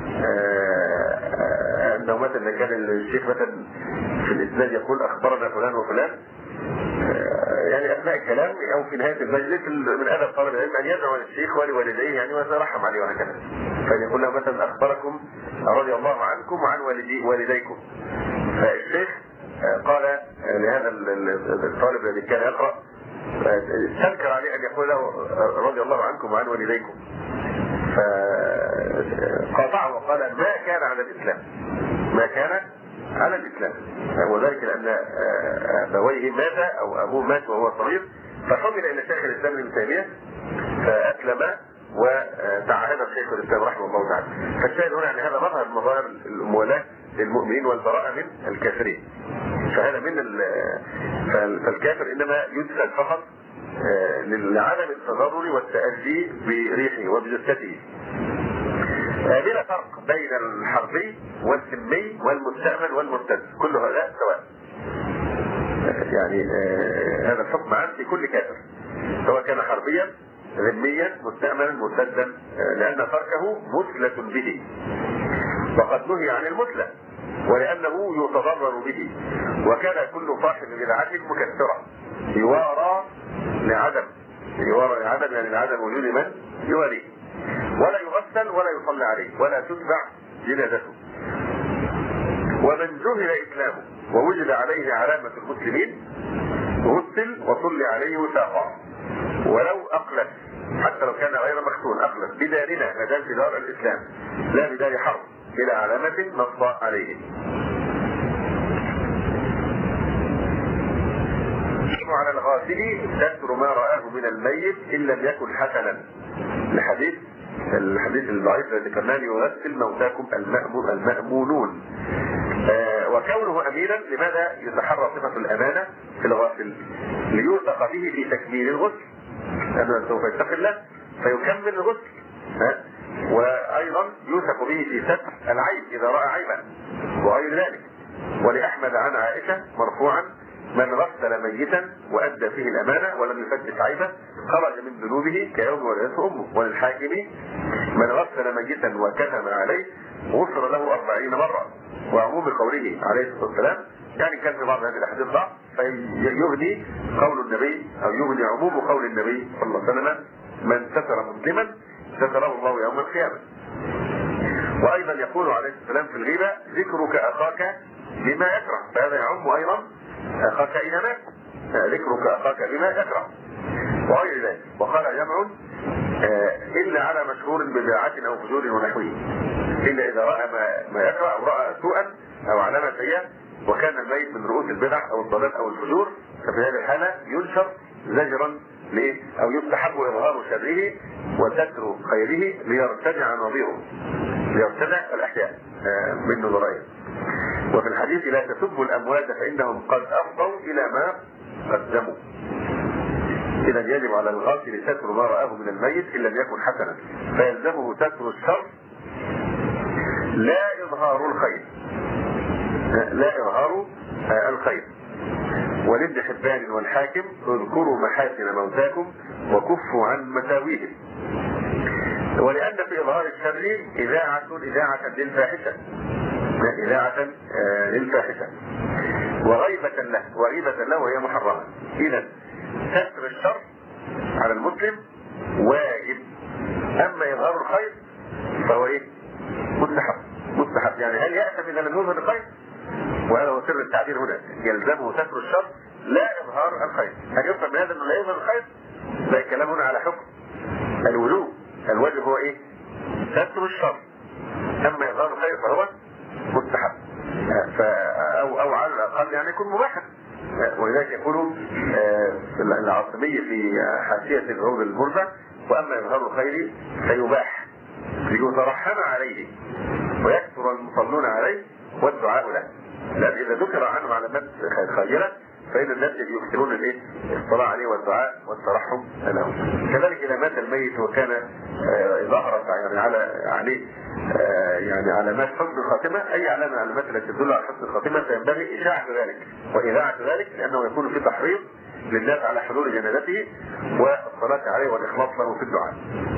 أنه مثلا كان الشيخ مثلا في الإسناد يقول أخبرنا فلان وفلان، يعني أثناء الكلام أو في نهاية المجلس من أدب طالب العلم أن يدعو للشيخ ولوالديه يعني ويترحم عليه وهكذا، فإن يقول له مثلا أخبركم رضي الله عنكم وعن والديكم. فالشيخ قال لهذا الطالب الذي كان يقرأ استنكر عليه أن يقول له رضي الله عنكم وعن والديكم، فقاطعه وقال ما كان على الإسلام، ما كان على الإسلام، وذلك لأن أبويه مات أو أبوه مات وهو صغير، فحمل إلى شيخ الإسلام ابن تيمية فأسلم وتعهد شيخ الإسلام رحمه الله تعالى. فالشاهد هنا أن هذا مظهر مظاهر الموالاة للمؤمنين والبراءة من الكافرين. فهذا من فالكافر إنما يدخل فقط لعدم التضرر والتأذي بريحه وبجثته. بلا فرق بين الحربي والذمي والمستأمن والمرتد، كل هؤلاء سواء. يعني هذا الحكم عام في كل كافر سواء كان حربيا ذميا مستأمنا مرتدا، لأن تركه مثلة به، وقد نهي عن المثلة ولأنه يتضرر به. وكان كل صاحب بدعة مكثرة يوارى لعدم يعني لعدم وجود من يواليه، ولا يغسل ولا يصلى عليه ولا تتبع جنازته. ومن جهل إسلامه ووجد عليه علامة المسلمين غسل وصلي عليه وثاقا ولو أقلت، حتى لو كان غير مختون، أقلت بدارنا مدام في دار الإسلام لا بدار حرب، إلى علامة نص عليه. على الغاسل ستر ما رآه من الميت إن لم يكن حسنا، الحديث الضعيف الذي ذكرناه يغسل موتاكم المأمونون. وكونه أميرا لماذا يتحرى صفة الأمانة في الغاسل؟ ليوثق به في تكميل الغسل، لأنه سوف يتقي الله فيكمل الغسل، وأيضا يوثق به في ستر العيب إذا رأى عيبا وغير ذلك. ولأحمد عن عائشة مرفوعا من غسل ميتا وأدى فيه الأمانة ولم يفتش عيبه خرج من ذنوبه كيوم ولدته أمه. وللحاكم من غسل ميتا وكتم عليه غفر له 40 مرة. وعموم قوله عليه الصلاة والسلام يعني كان في بعض هذه الأحاديث ضعف، فيغني قول النبي أو يغني عموم قول النبي صلى الله عليه وسلم من ستر مسلما ستره الله يوم القيامة. وأيضا يقول عليه السلام في الغيبة ذكرك أخاك بما يكره، فهذا يعم أيضا أخاك إذا مات، ذكرك أخاك بما يكره وغير ذلك. وقال جمع إلا على مشهور ببدعة أو فجور ونحوه، إلا إذا رأى ما يكره أو رأى سوءا أو علامة سيئة وكان الميت من رؤوس البدع أو الضلال أو الفجور، ففي هذه الحالة ينشر زجرا ليه؟ أو يستحب إظهار شره وستر خيره ليرتدع نظيره، ليرتدع الأحياء من نظرين. وفي الحديث لا تسبوا الأموات فإنهم قد أفضوا إلى ما قدموا. إذا يجب على الغاسل ستر ما رآه من الميت إن لم يكن حسنا، فيلزمه ستر الشر لا إظهار الخير، لا إظهار الخير. ولابن حبان والحاكم اذكروا محاسن موتاكم وكفوا عن مساويهم. ولأن في إظهار الشر إذاعة للفاحشة وغيبة له وهي محرمة. إذا ستر الشر على المسلم واجب، أما إظهار الخير فهو إيه؟ مستحب. يعني هل يأثم إذا لم يظهر الخير؟ وهذا هو سر التعبير هنا، يلزمه ستر الشر لا إظهار الخير. هل يفهم من هذا أنه لا يظهر الخير؟ لا، الكلام هنا على حكم الوجوب. الواجب هو ايه؟ ستر الشر، اما اظهار الخير فهو مستحب، او على الاقل يعني يكون مباحا. ولذلك يقولوا العاصمي في حاشية العود المرزع: واما اظهار الخير فيباح ليترحم عليه ويكثر المصلون عليه والدعاء له. لان اذا ذكر عنه علامات خيرة فإن الناس يكثرون الصلاة عليه والدعاء والترحم له. كذلك إذا مات الميت وكان ظهرت يعني عليه يعني علامات حسن الخاتمة، أي علامة من العلامات التي تدل على حسن الخاتمة فينبغي إشاعة ذلك وإذاعة ذلك، لأنه يكون في تحريض للناس على حضور جنازته والصلاة عليه والإخلاص له في الدعاء.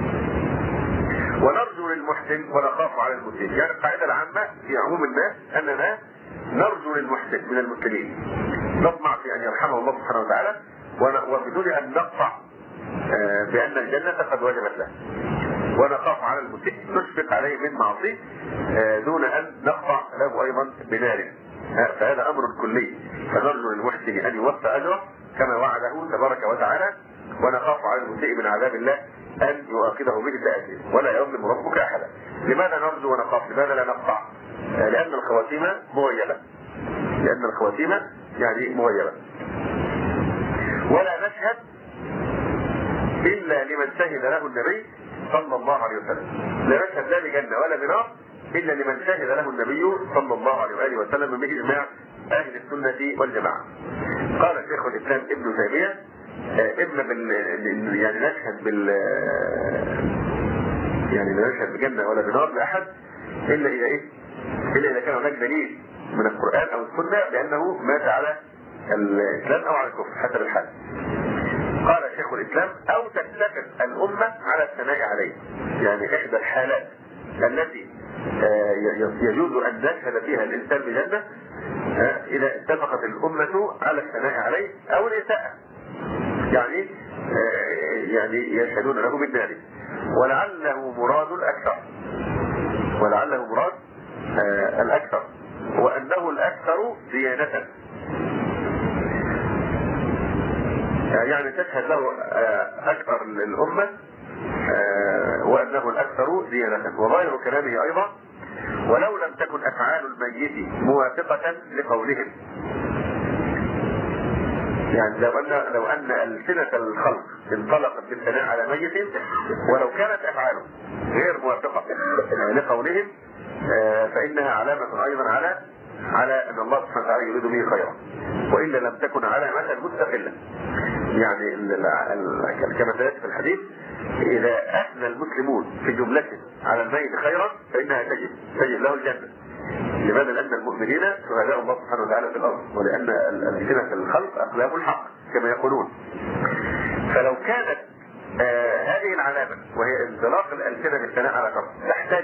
ونرجو للمحسن ونخاف على المسيء. يعني القاعدة العامة في عموم الناس أننا نرجو للمحسن من المسلمين، نطمع في أن يرحمه الله سبحانه وتعالى، وبدون أن نقطع بأن الجنة قد وجبت له. ونخاف على المسيء، نشفق عليه من معصيه دون أن نقطع له أيضا بنار. فهذا أمر كلي. فنرجو للمحسن أن يوفى أجره كما وعده تبارك وتعالى، ونخاف على المسيء من عذاب الله أن يؤاخذه به تأثير، ولا يظلم ربك أحدا. لماذا نرجو ونخاف؟ لماذا لا نقطع؟ لأن الخواتيم مغيبة، لأن الخواتيم يعني مغيبة. ولا نشهد إلا لمن شهد له النبي صلى الله عليه وسلم. لا نشهد لا بجنة ولا بنار إلا لمن شهد له النبي صلى الله عليه وآله وسلم بإجماع أهل السنة والجماعة. قال شيخ الإسلام ابن تيمية: يعني نشهد يعني لا نشهد بجنة ولا بنار لأحد إلا إذا إيه؟ إلا إذا كان هناك دليل من القرآن أو السنة بأنه مات على الإسلام أو على الكفر حسب الحال. قال شيخ الإسلام: أو تتفق الأمة على الثناء عليه. يعني إحدى الحالات التي يجوز أن نشهد فيها الإنسان بجنة إذا اتفقت الأمة على الثناء عليه أو الإساءة، يعني يشهدون له بالنار. ولعله مراد الأكثر، ولعله مراد الأكثر، وأنه الأكثر ديانة. يعني تشهد له أكثر الأمة وأنه الأكثر ديانة. وظاهر كلامه أيضا: ولو لم تكن أفعال الميت موافقة لقولهم. يعني لو أن ألسنة الخلق انطلقت بالثناء على ميت ولو كانت أفعاله غير موافقة لقولهم فإنها علامة أيضا على أن الله سبحانه وتعالى يريد به خيرا، وإلا لم تكن علامة مستقلة. يعني كما سيأتي في الحديث: إذا أثنى المسلمون في جملة على الميت خيرا فإنها تجب له الجنة. لماذا؟ لأن المؤمنين شهداء الله سبحانه وتعالى في الأرض، ولأن ألسنة الخلق أقلام الحق كما يقولون. فلو كانت هذه العلامة وهي انطلاق الألسنة بالثناء على الأرض تحتاج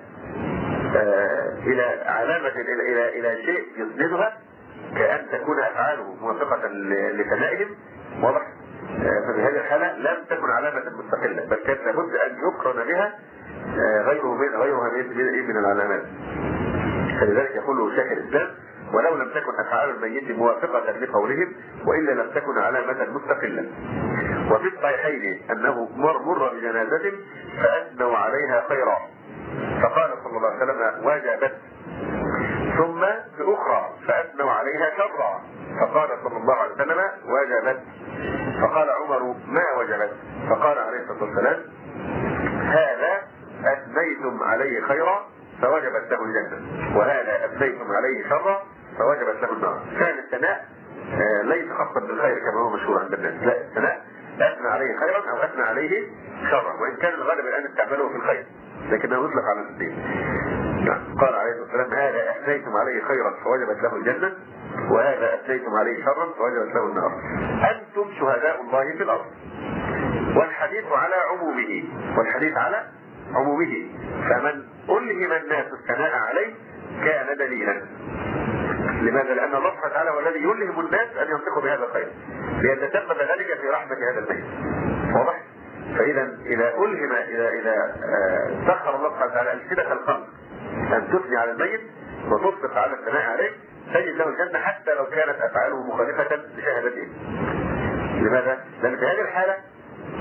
إلى علامة إلى شيء يسندها، كأن تكون أفعاله موافقة لثنائهم، واضح؟ فبهذه الحالة لم تكن علامة مستقلة، بل كانت لابد أن يقرن بها غيرها من العلامات. فلذلك يقول شيخ الإسلام: ولو لم تكن أفعال الميت موافقة لقولهم وإلا لم تكن علامة مستقلة. وفي الصحيحين أنه مر بجنازة فأثنوا عليها خيرا فقال صلى الله عليه وسلم: وجبت. ثم في أخرى فأثنوا عليها شرا فقال صلى الله عليه وسلم: وجبت. فقال عمر: ما وجبت؟ فقال عليه الصلاة والسلام: هذا أثنيتم عليه خيرا فوجبت له الجنة، وهذا أثنيتم عليه شرا فوجبت له النار. كان الثناء ليس خاصا بالخير كما هو مشهور عند الناس، لا، الثناء أثنى عليه خيرا أو أثنى عليه شرا، وإن كان الغالب الآن استعمله في الخير لكنه يطلق على الاثنين. قال عليه الصلاة والسلام: هذا أثنيتم عليه خيرا فوجبت له الجنة، وهذا أثنيتم عليه شرا فوجبت له النار. أنتم شهداء الله في الأرض. والحديث على عمومه، والحديث على عمومه، فمن ألهم الناس الثناء عليه كان دليلا. لماذا؟ لأن الله سبحانه وتعالى هو الذي يلهم الناس أن ينطقوا بهذا الخير ليتسبب ذلك في رحمة هذا الميت، واضح؟ فإذا إذا ألهم إذا سخر الله سبحانه وتعالى ألسنة الخلق أن تثني على الميت وتصدق على الثناء عليه تجد له الجنة حتى لو كانت أفعاله مخالفة لشهادته. لماذا؟ لأن في هذه الحالة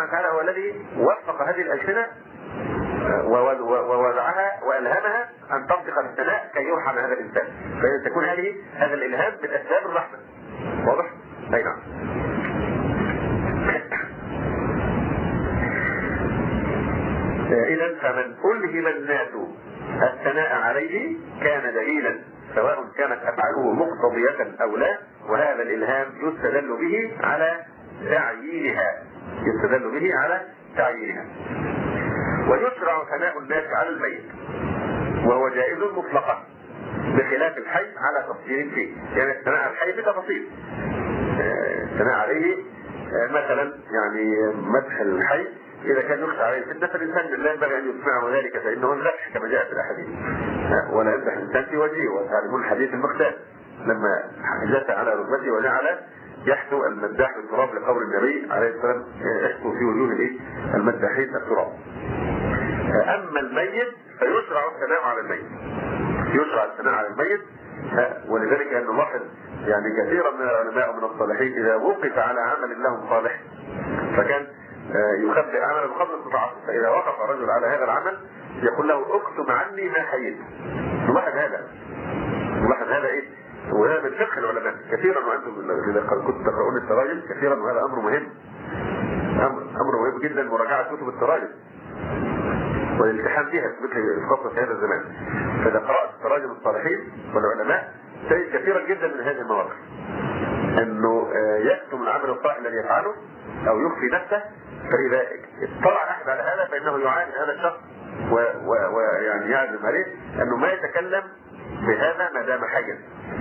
وتعالى هو الذي وفق هذه الألسنة ووضعها وألهمها أن تنطق بالثناء كي يرحم هذا الإنسان، فيكون هذا الإلهام من أسباب الرحمة. واضح؟ أي نعم. إذا فمن ألهم الناس الثناء عليه كان دليلا، سواء كانت أفعاله مقتضية أو لا، وهذا الإلهام يستدل به على تعيينها. ويشرع ثناء الناس على الميت وهو جائز مطلقا، بخلاف الحي على تفصيل فيه. يعني الثناء على الحي بتفاصيل، الثناء عليه مثلا يعني مدح الحي إذا كان يخشى عليه الفتنة فالإنسان لا ينبغي أن يسمعه ذلك فإنه الذبح كما جاء في الأحاديث، ولا يمدح الإنسان في وجهه. وتعلمون الحديث المقداد لما جثى على ركبته وجعل يحثو المداح بالتراب لقول النبي عليه السلام يحثو في وجوه المداحين التراب. أما الميت فيشرع الثناء على الميت، ولذلك أن نلاحظ يعني كثيرا من العلماء ومن الصالحين إذا وقف على عمل لهم صالح فكان يخبئ عمله بقدر استطاعته، فإذا وقف رجل على هذا العمل يقول له اكتب عني ما حييت. نلاحظ هذا إيه؟ وهذا من فقه العلماء كثيرا، وأنتم إذا كنتم تقرؤون التراجم كثيرا، وهذا أمر مهم، أمر مهم جدا مراجعة كتب التراجم والالتحام بها خاصة في هذا الزمان. فإذا قرأت تراجم الصالحين والعلماء تجد كثيرا جدا من هذه المواقف أنه يكتم العمل الصالح الذي يفعله أو يخفي نفسه، فإذا اطلع أحد على هذا فإنه يعاني هذا الشخص ويعني يعزم عليه أنه ما يتكلم بهذا ما دام حيا.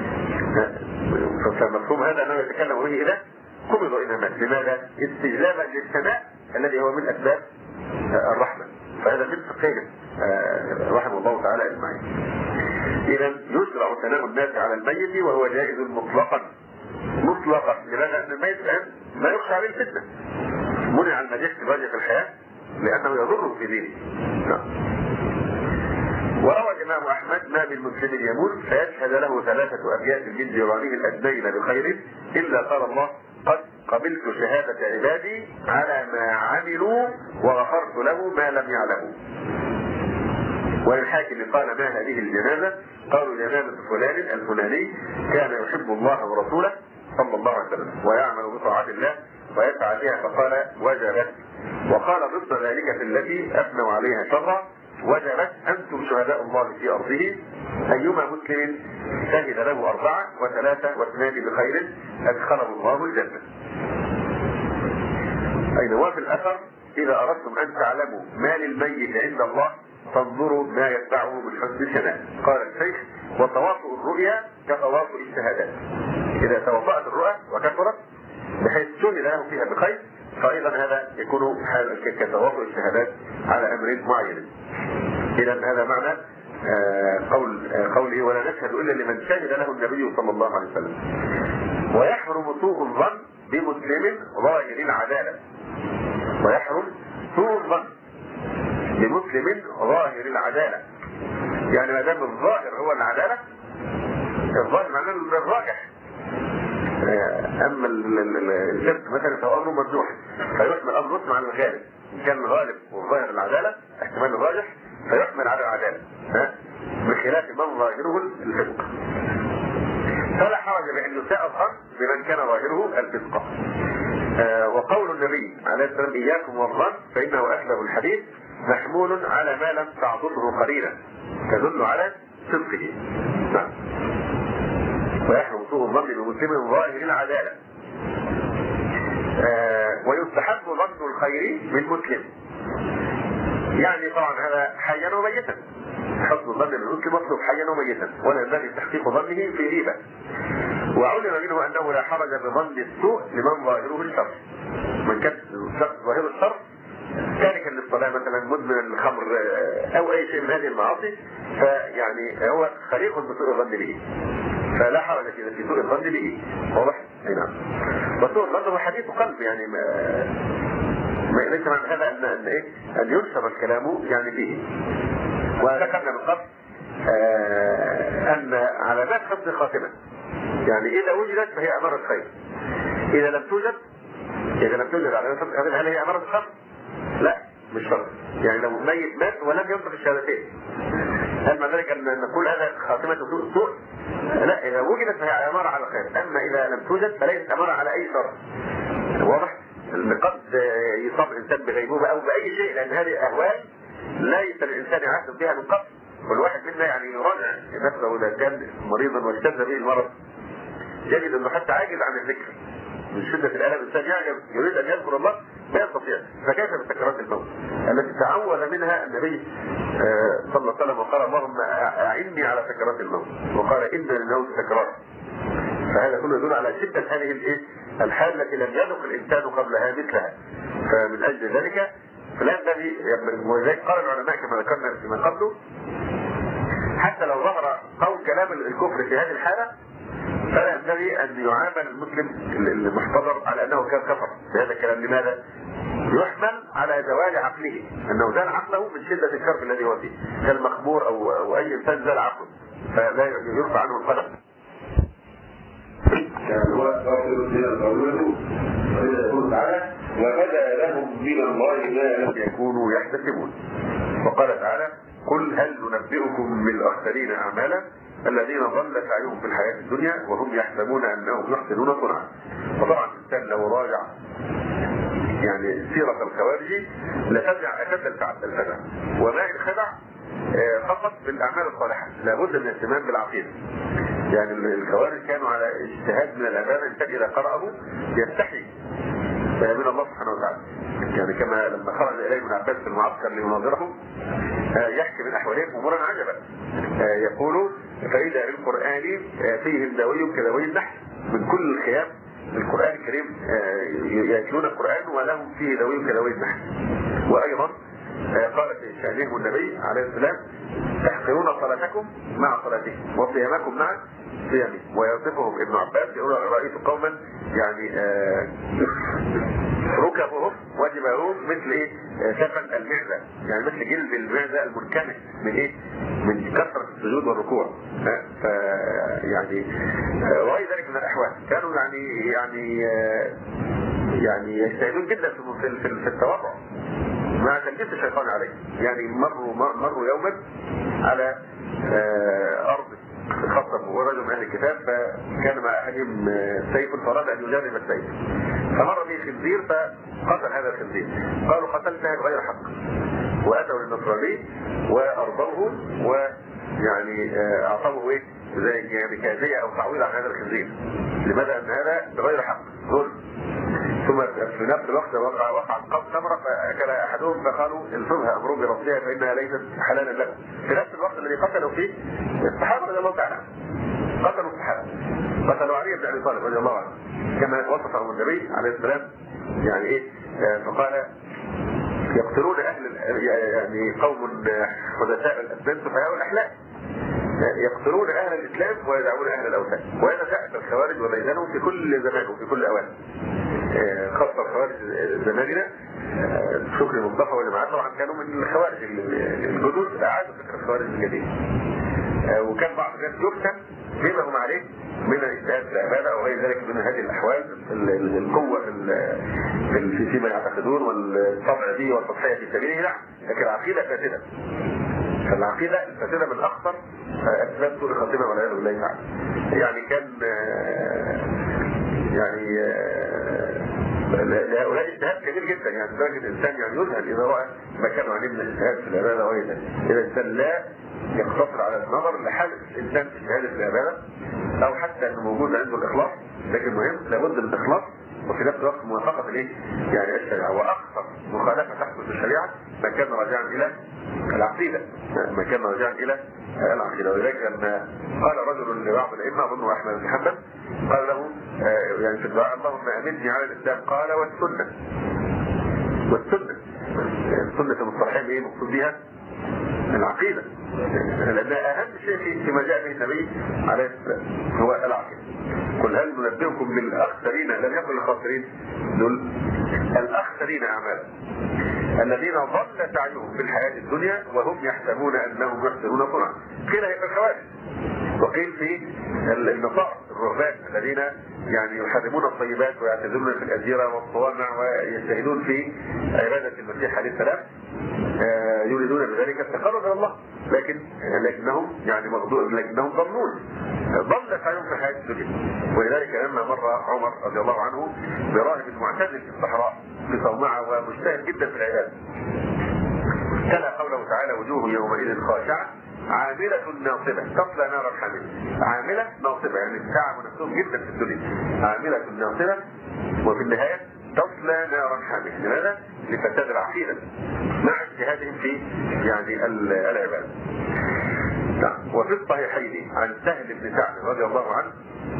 فمفهوم هذا أنه يتكلم به إذا قبض إلى مات. لماذا؟ استجلابا للثناء الذي هو من أسباب الرحمة. فهذا من فقههم رحمه الله تعالى أجمعين. إذا يشرع ثناء الناس على الميت وهو جائز مطلقا. لماذا؟ أن الميت الآن ما يخشى عليه الفتنة، منع المديح في واجب الحياة لأنه يضره في دينه. وروى الإمام أحمد ما من مسلم يموت فيشهد له 3 أبيات من جيرانه الأدنين بخير إلا قال الله قد قبلت شهادة عبادي على ما عملوا وغفرت له ما لم يعلموا. وللحاكم قال ما هذه الجنازة؟ قالوا جنازة فلان الفلاني كان يحب الله ورسوله صلى الله عليه وسلم ويعمل بطاعة الله ويسعى بها، فقال وجبت. وقال ضد ذلك في التي أثنوا عليها شرا وجبت أنتم شهداء الله في أرضه أيما مسلم شهد له 4 و3 و2 بخير أدخله الله الجنة. أين وفي الأثر إذا أردتم أن تعلموا ما للميت عند الله فانظروا ما يتبعه من حسن الثناء. قال الشيخ وتواطؤ الرؤيا كتواطؤ الشهادات. إذا توطأت الرؤى وكثرت بحيث شهد له فيها بخير فأيضا هذا يكون كتواطؤ الشهادات على أمر معين. إذا هذا معنى قوله ولا نشهد إلا لمن شهد له النبي صلى الله عليه وسلم. ويحرم سوء الظن بمسلم ظاهر العدالة. يعني ما دام الظاهر هو العدالة، الظاهر معناه الراجح. أما الشرك مثلا فهو أمر مرجوح فيحمل أمر على الغالب. إن كان الغالب والظاهر العدالة احتمال الراجح فيحمل على العدالة بخلاف من ظاهره الفسق. فلا حرج بأن يساء الظن بمن كان ظاهره الفسق. وقول النبي عليه السلام إياكم والظن فإنه أكذب الحديث محمول على ما لم تعضله قرينة تدل على صدقه. ويحرم سوء الظن بمسلم ظاهر العدالة. ويستحب ظن الخير بالمسلم، يعني طبعا هذا حيا وميتا. حسن الظن بالمسلم مطلوب حيا وميتا ولا ينبغي تحقيق ظنه في غيبة. وعلم منه أنه لا حرج بظن السوء لمن ظاهره الشر. من كان الشخص ظاهر الشر تاركا للصلاة مثلا مدمن الخمر أو أي شيء من هذه المعاصي فيعني هو خليق بسوء الظن به، فلا حرج في سوء الظن به. واضح؟ أي نعم. وسوء الظن هو حديث قلب، يعني ما ليس معنى هذا أن ينشر الكلام يعني فيه. وذكرنا من قبل أن علامات حسن الخاتمة يعني إذا وجدت فهي أمر الخير، إذا لم توجد إذا لم توجد علامة هل هي أمارة الخمر؟ لا مش شرط. يعني لو ميت مات ولم ينطق الشهادتين هل معنى ذلك أن نقول هذا خاتمة سوء؟ لا، إذا وجدت فهي أمارة على خير، أما إذا لم توجد فليست أمارة على أي شرط. واضح؟ قد يصاب الإنسان بغيبوبة أو بأي شيء، لأن هذه أهوال ليس الإنسان يعذب بها من قبل. والواحد منا يعني يراجع نفسه إذا كان مريضا واشتد به المرض يجد أنه حتى عاجز عن الذكر من شدة الألم. الإنسان يريد أن يذكر الله لا يستطيع، فكيف بسكرات الموت التي تعوذ منها النبي صلى الله عليه وسلم وقال اللهم أعني على سكرات الموت، وقال إن للموت سكرات. فهذا كله يدل على شدة هذه الحالة التي لم يذق الإنسان قبلها مثلها. فمن أجل ذلك فلا ينبغي، ولذلك قال العلماء كما ذكرنا فيما قبله حتى لو ظهر قول كلام الكفر في هذه الحالة فلا ينبغي أن يعامل المسلم المحتضر على أنه كان كفر بهذا الكلام. لماذا؟ يحمل على زوال عقله، أنه زال عقله من شدة الكرب الذي هو فيه، كالمخمور أو أي إنسان زال عقله فلا يرفع عنه القلم. يقول تعالى وبدا لهم من الله ما لم يكونوا يحتسبون. وقال تعالى قل هل ننبئكم بالأخسرين أعمالا الذين ضل سعيهم في الحياة الدنيا وهم يحسبون أنهم يحسنون صنعا. وطبعا الإنسان لو راجع يعني سيرة الخوارج لترجع أشد الفزع وما الخدع فقط بالأعمال الصالحة، لابد من الاهتمام بالعقيدة. يعني الخوارج كانوا على اجتهاد من الأمانة، الإنسان إذا قرأه يستحي من الله سبحانه وتعالى. يعني كما لما خرج إليه ابن عباس في المعسكر ليناظره يحكي من أحوالهم أمورا عجبا. يقول فإذا القرآن فيهم دوي كدوي النحل، من كل الخيام القرآن الكريم يتلون القرآن ولهم فيه دوي كدوي النحل. وأيضا قال في شأنهم النبي عليه السلام تحقرون صلاتكم مع صلاتهم وصيامكم مع صيامهم. ويصفهم ابن عباس يقول رأيت قوما يعني ركبهم وجبههم مثل ايه سفن المعزة، يعني مثل جلد المعزة المنكمش من ايه من كثرة السجود والركوع. يعني وغير ذلك من الأحوال كانوا يعني يجتهدون جدا في التواضع مع تلبيس الشيطان عليه. يعني مروا يوما على أرض خاصة ورجل من أهل الكتاب، فكان مع أحدهم سيف فراد أن يجرب السيف، فمر به خنزير فقتل هذا الخنزير. قالوا قتلته بغير حق، وأتوا للنصراني وأرضوه ويعني أعطوه إيه زي كاذية أو تعويض عن هذا الخنزير. لماذا؟ أن هذا بغير حق ظلم. ثم في نفس الوقت وقعت تمرة فأكل أحدهم فقالوا الفمها أمروا برصها فإنها ليست حلالا له. في نفس الوقت الذي قتلوا فيه الصحابة رضي الله تعالى قتلوا الصحابة، قتلوا علي بن أبي طالب رضي الله عنه كما وصفه النبي عليه السلام. يعني إيه؟ فقال يقتلون يعني قوم حدثاء الأسنان سفهاء الأحلام، يقتلون أهل الإسلام ويدعون أهل الأوثان. وهذا دعت الخوارج وميزانهم في كل زمان وفي كل أوان، خاصة الخوارج زماننا. شكري مصطفى والجماعات طبعا كانوا من الخوارج الجدد، أعادوا فكرة الخوارج الجديد. وكان بعض الناس يفتن بما هم عليه من الاجتهاد في العبادة أو غير ذلك من هذه الأحوال، القوة فيما يعتقدون والطبع به والتضحية في سبيله. لا، لكن العقيدة فاسدة. فالعقيدة الفاسدة من أخطر أسباب سوء الخاتمة والعياذ بالله تعالى. يعني كان يعني لهؤلاء اجتهاد كبير جدا، يعني لدرجة الإنسان يعني يذهل إذا رأى ما كانوا عليه من الاجتهاد في العبادة وغير ذلك. إذا الإنسان لا يقتصر على النظر لحالة الإنسان في اجتهاده في العبادة أو حتى أنه موجود عنده الإخلاص، لكن مهم لابد من الإخلاص وفي نفس الوقت موافقة الايه؟ يعني الشريعة. وأكثر مخالفة تحدث في الشريعة ما كان راجعا إلى العقيدة، ما كان راجعا إلى العقيدة. ولذلك لما قال رجل لبعض الأئمة أظن أحمد بن حنبل قال له يعني في الدعاء اللهم أمني على الإسلام، قال والسنة. السنة المصطلحين إيه مقصود بها؟ العقيدة، لأنها أهم شيء فيما جاء به النبي عليه السلام هو العقيدة. قل هل ننبئكم بالأخسرين، لم يقل الخاسرين، دول الأخسرين أعمالا الذين ضل سعيهم في الحياة الدنيا وهم يحسبون أنهم يحسنون صنعا. قيل هي في الخوارج وقيل في النصارى الرهبان الذين يعني يحرمون الطيبات ويعتزلون في الأزيرة والصوامع ويجتهدون في عبادة المسيح عليه السلام، يريدون بذلك التقرب الى الله، لكنهم يعني لكنهم ضلون، ضلت عليهم في الحياة الدنيا. ولذلك لما مر عمر رضي الله عنه براهب معتزل في الصحراء في صومعة ومجتهد جدا في العبادة، تلا قوله تعالى: وجوه يومئذ خاشعة عاملة ناصبة تصلى نارا حامية. عاملة ناصبة يعني تعبوا نفسهم جدا في الدنيا، عاملة ناصبة، وفي النهاية تصلى نارا حامية. لماذا؟ لفساد العقيدة مع اجتهادهم في يعني العبادة. وفي الصحيحين عن سهل بن سعد رضي الله عنه،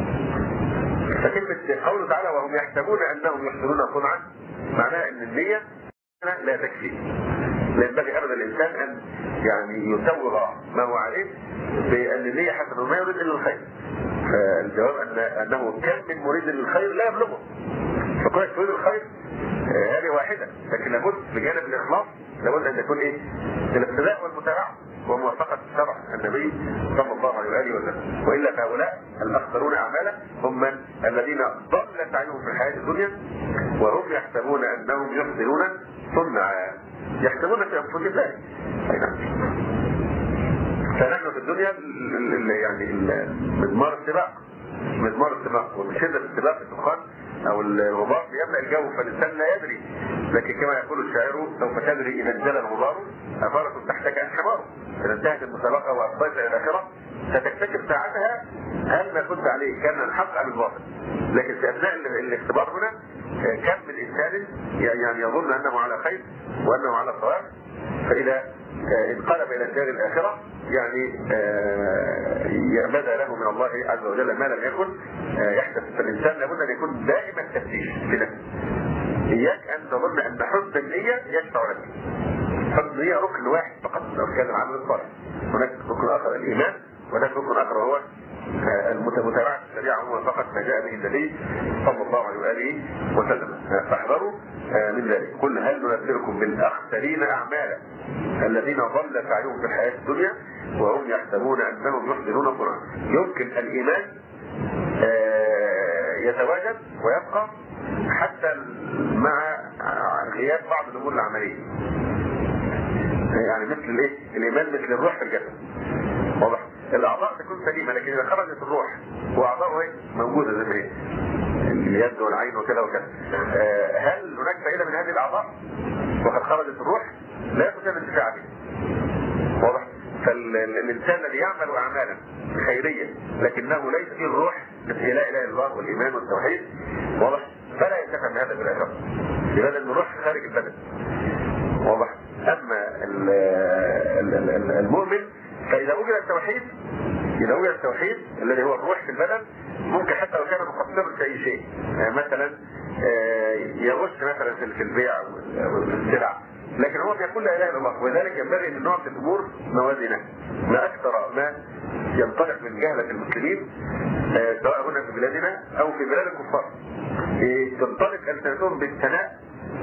فكلمة قوله تعالى: وهم يحسبون انهم يحسنون صنعا، معناها ان النية لا تكفي. لا ينبغي ابدا الانسان ان يعني يسوغ ما هو عليه بان النية حسنة وما يريد الا الخير. فالجواب انه كم من مريد للخير لا يبلغه. فكونك تريد الخير هذه واحدة، لكن لابد بجانب الاخلاص لابد ان يكون ايه؟ الابتداء والمتابعة وموافقة الشرع النبي صلى الله عليه وآله وسلم. وإلا فهؤلاء الأخسرون أعمالا هم من الذين ضلت عليهم في الحياة الدنيا وهم يحسبون أنهم يحسنون صنعا، يحسبون في أنفسهم ذلك. فنحن في الدنيا يعني مضمار السباق وشدة السباق في الدخان أو الغبار بيملأ الجو، فالإنسان لا يدري. لكن كما يقول الشاعر: سوف تدري إذا انجلى الغبار أفارة تحتك أم حمار. إذا انتهت المسابقة وأفضيت إلى الآخرة ستكتشف ساعتها هل ما كنت عليه كان الحق أم الباطل. لكن في أثناء الاختبار هنا كم من إنسان يعني يظن أنه على خير وأنه على صواب، فإذا انقلب إلى الدار الآخرة يعني بدا له من الله عز وجل ما لم يكن يحدث. فالإنسان لابد أن يكون دائما تفتيش في نفسه. إياك أن تظن أن حسن النية يشفع لك. حسن النية ركن واحد فقط من أركان العمل الصالح. هناك ركن آخر الإيمان، وهناك ركن آخر هو متابعة الشريعة وفقط ما جاء به النبي صلى الله عليه وآله وسلم. فاحذروا من ذلك. قل هل ننبئكم بالأخسرين أعمالا الذين ضل سعيهم في الحياة الدنيا وهم يحسبون أنهم يحسنون صنعا. يمكن الإيمان يتواجد ويبقى حتى مع غياب بعض الأمور العملية. يعني مثل الايه؟ الإيمان مثل الروح في الجسد. واضح؟ الأعضاء تكون سليمة، لكن إذا خرجت الروح وأعضاءه موجودة زي ما هي، اليد والعين وكذا وكذا، هل هناك فائدة من هذه الأعضاء وقد خرجت الروح؟ لا يستطيع الانتفاع بها. واضح؟ فالإنسان الذي يعمل أعمالا خيرية لكنه ليس فيه الروح مثل لا إله إلا الله والإيمان والتوحيد، واضح؟ فلا ينتفع بهذا بالآخرة، لماذا؟ أن الروح خارج البدن. واضح؟ أما المؤمن فإذا وجد التوحيد الذي هو الروح في البدن، ممكن حتى لو كان مقصرا في أي شيء، يعني مثلا يغش مثلا في البيع وفي السلع، لكن هو بيقول لا إله إلا الله. ولذلك ينبغي أن نعطي الأمور موازنة. ما أكثر ما ينطلق من جهلة المسلمين سواء هنا في بلادنا أو في بلاد الكفار، تنطلق ألسنتهم بالثناء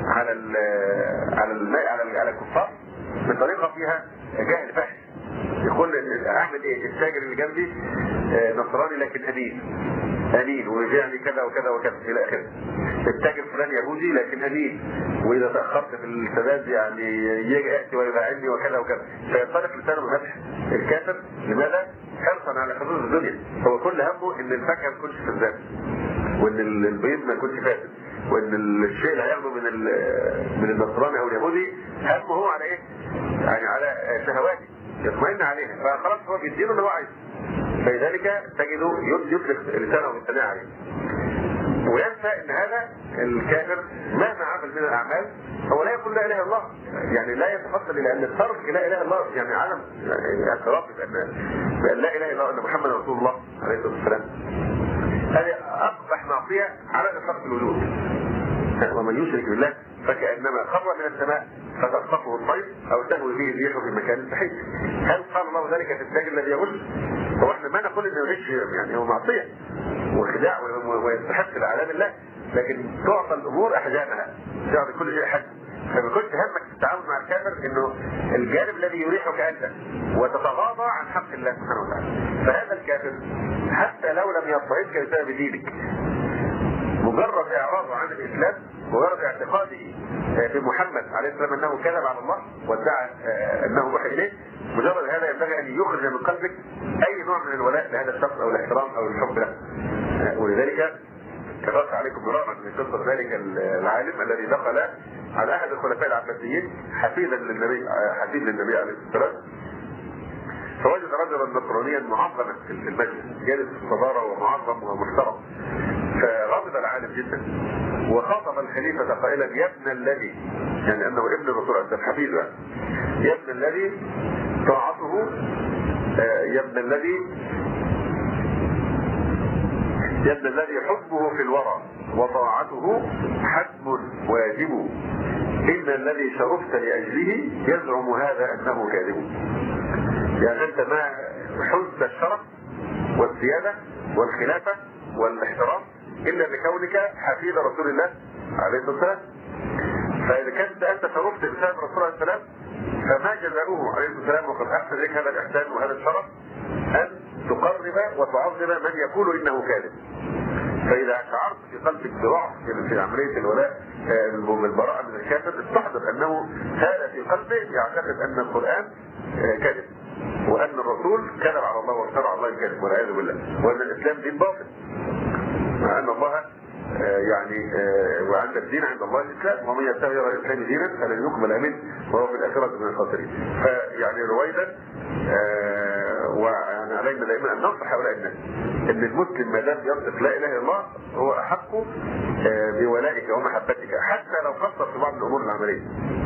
على الكفار بطريقة فيها جهل فحش. يقول اعمل ايه؟ التاجر اللي جنبي نصراني لكن امين ويجعني كذا وكذا وكذا الى اخره. التاجر فلان يهودي لكن امين، واذا تاخرت في السداد يعني يجي ياتي ويباعني وكذا وكذا. فينطلق لسانه بفتح. الكافر لماذا؟ حرصا على حدود الدنيا. هو كل همه ان الفاكهه ما تكونش فساد، وان البيض ما يكونش فاسد، وان الشيء اللي هياخده من النصراني او اليهودي همه هو على ايه؟ يعني على شهواته يطمئن عليها، فخلاص هو بيديله اللي هو عايزه. فلذلك تجده يطلق لسانه بالثناء عليه، وينسى ان هذا الكافر مهما عمل من الاعمال هو لا يقول لا اله الا الله. يعني لا يتفصل الى ان الصرف الى لا اله الا الله يعني عدم اعتراف بان لا اله الا الله، ان محمد رسول الله عليه الصلاه والسلام. هذه اقبح معصيه على اطلاق الوجود. ومن يشرك بالله فكأنما خر من السماء فتخطفه الطير او تهوي به الريح في مكان سحيق. هل قال الله ذلك في التاجر الذي يغش؟ هو احنا ما نقول انه يغش يعني هو معصيه وخداع ويستحق الاعلام الله، لكن تعطى الامور احجامها، تعطي كل شيء حجم. فما كنت همك في التعامل مع الكافر انه الجانب الذي يريحك انت وتتغاضى عن حق الله سبحانه وتعالى. فهذا الكافر حتى لو لم يضطهدك بسبب دينك. مجرد اعراضه عن الاسلام، مجرد اعتقاده بمحمد عليه السلام انه كذب على الله وادعى انه وحي اليه، مجرد هذا ينبغي ان يخرج من قلبك اي نوع من الولاء لهذا الشخص او الاحترام او الحب له. ولذلك كررت عليكم مرارا من قصه ذلك العالم الذي دخل على احد الخلفاء العباسيين حفيدا للنبي، حفيد للنبي عليه الصلاه والسلام، فوجد رجلا نصرانيا معظما في المجلس جالس في الصداره ومعظم ومحترم. فغضب العالم جدا وخاطب الخليفه قائلا: يا ابن الذي، يعني انه ابن الرسول انت الحفيد، يا ابن الذي طاعته، يا ابن الذي حبه في الورى وطاعته حتم واجب، إن الذي شرفت لأجله يزعم هذا أنه كاذب. يعني أنت ما حزت الشرف والسيادة والخلافة والاحترام إلا بكونك حفيد رسول الله عليه الصلاة والسلام. فإذا كنت أنت شرفت بسبب رسول الله عليه السلام فما جزاؤه عليه الصلاة والسلام وقد أحسن لك هذا الإحسان وهذا الشرف أن تقرب وتعظم من يقول إنه كاذب. فإذا شعرت في قلبك بضعف في عملية الولاء بالبراءة من الكافر، استحضر أنه هذا في قلبه يعتقد أن القرآن كذب، وأن الرسول كذب على الله وافترى على الله الكذب والعياذ بالله، وأن الإسلام دين باطل، مع أن الله يعني وعند الدين عند الله الإسلام، ومن يبتغي غير الإسلام دينا فلن يقبل منه وهو في الآخرة من الخاسرين. فيعني رويدا ويعني علينا دائما أن ننصح هؤلاء الناس أن المسلم ما دام ينطق لا إله إلا الله هو أحق بولائك ومحبتك، حتى لو قصر في بعض الأمور العملية،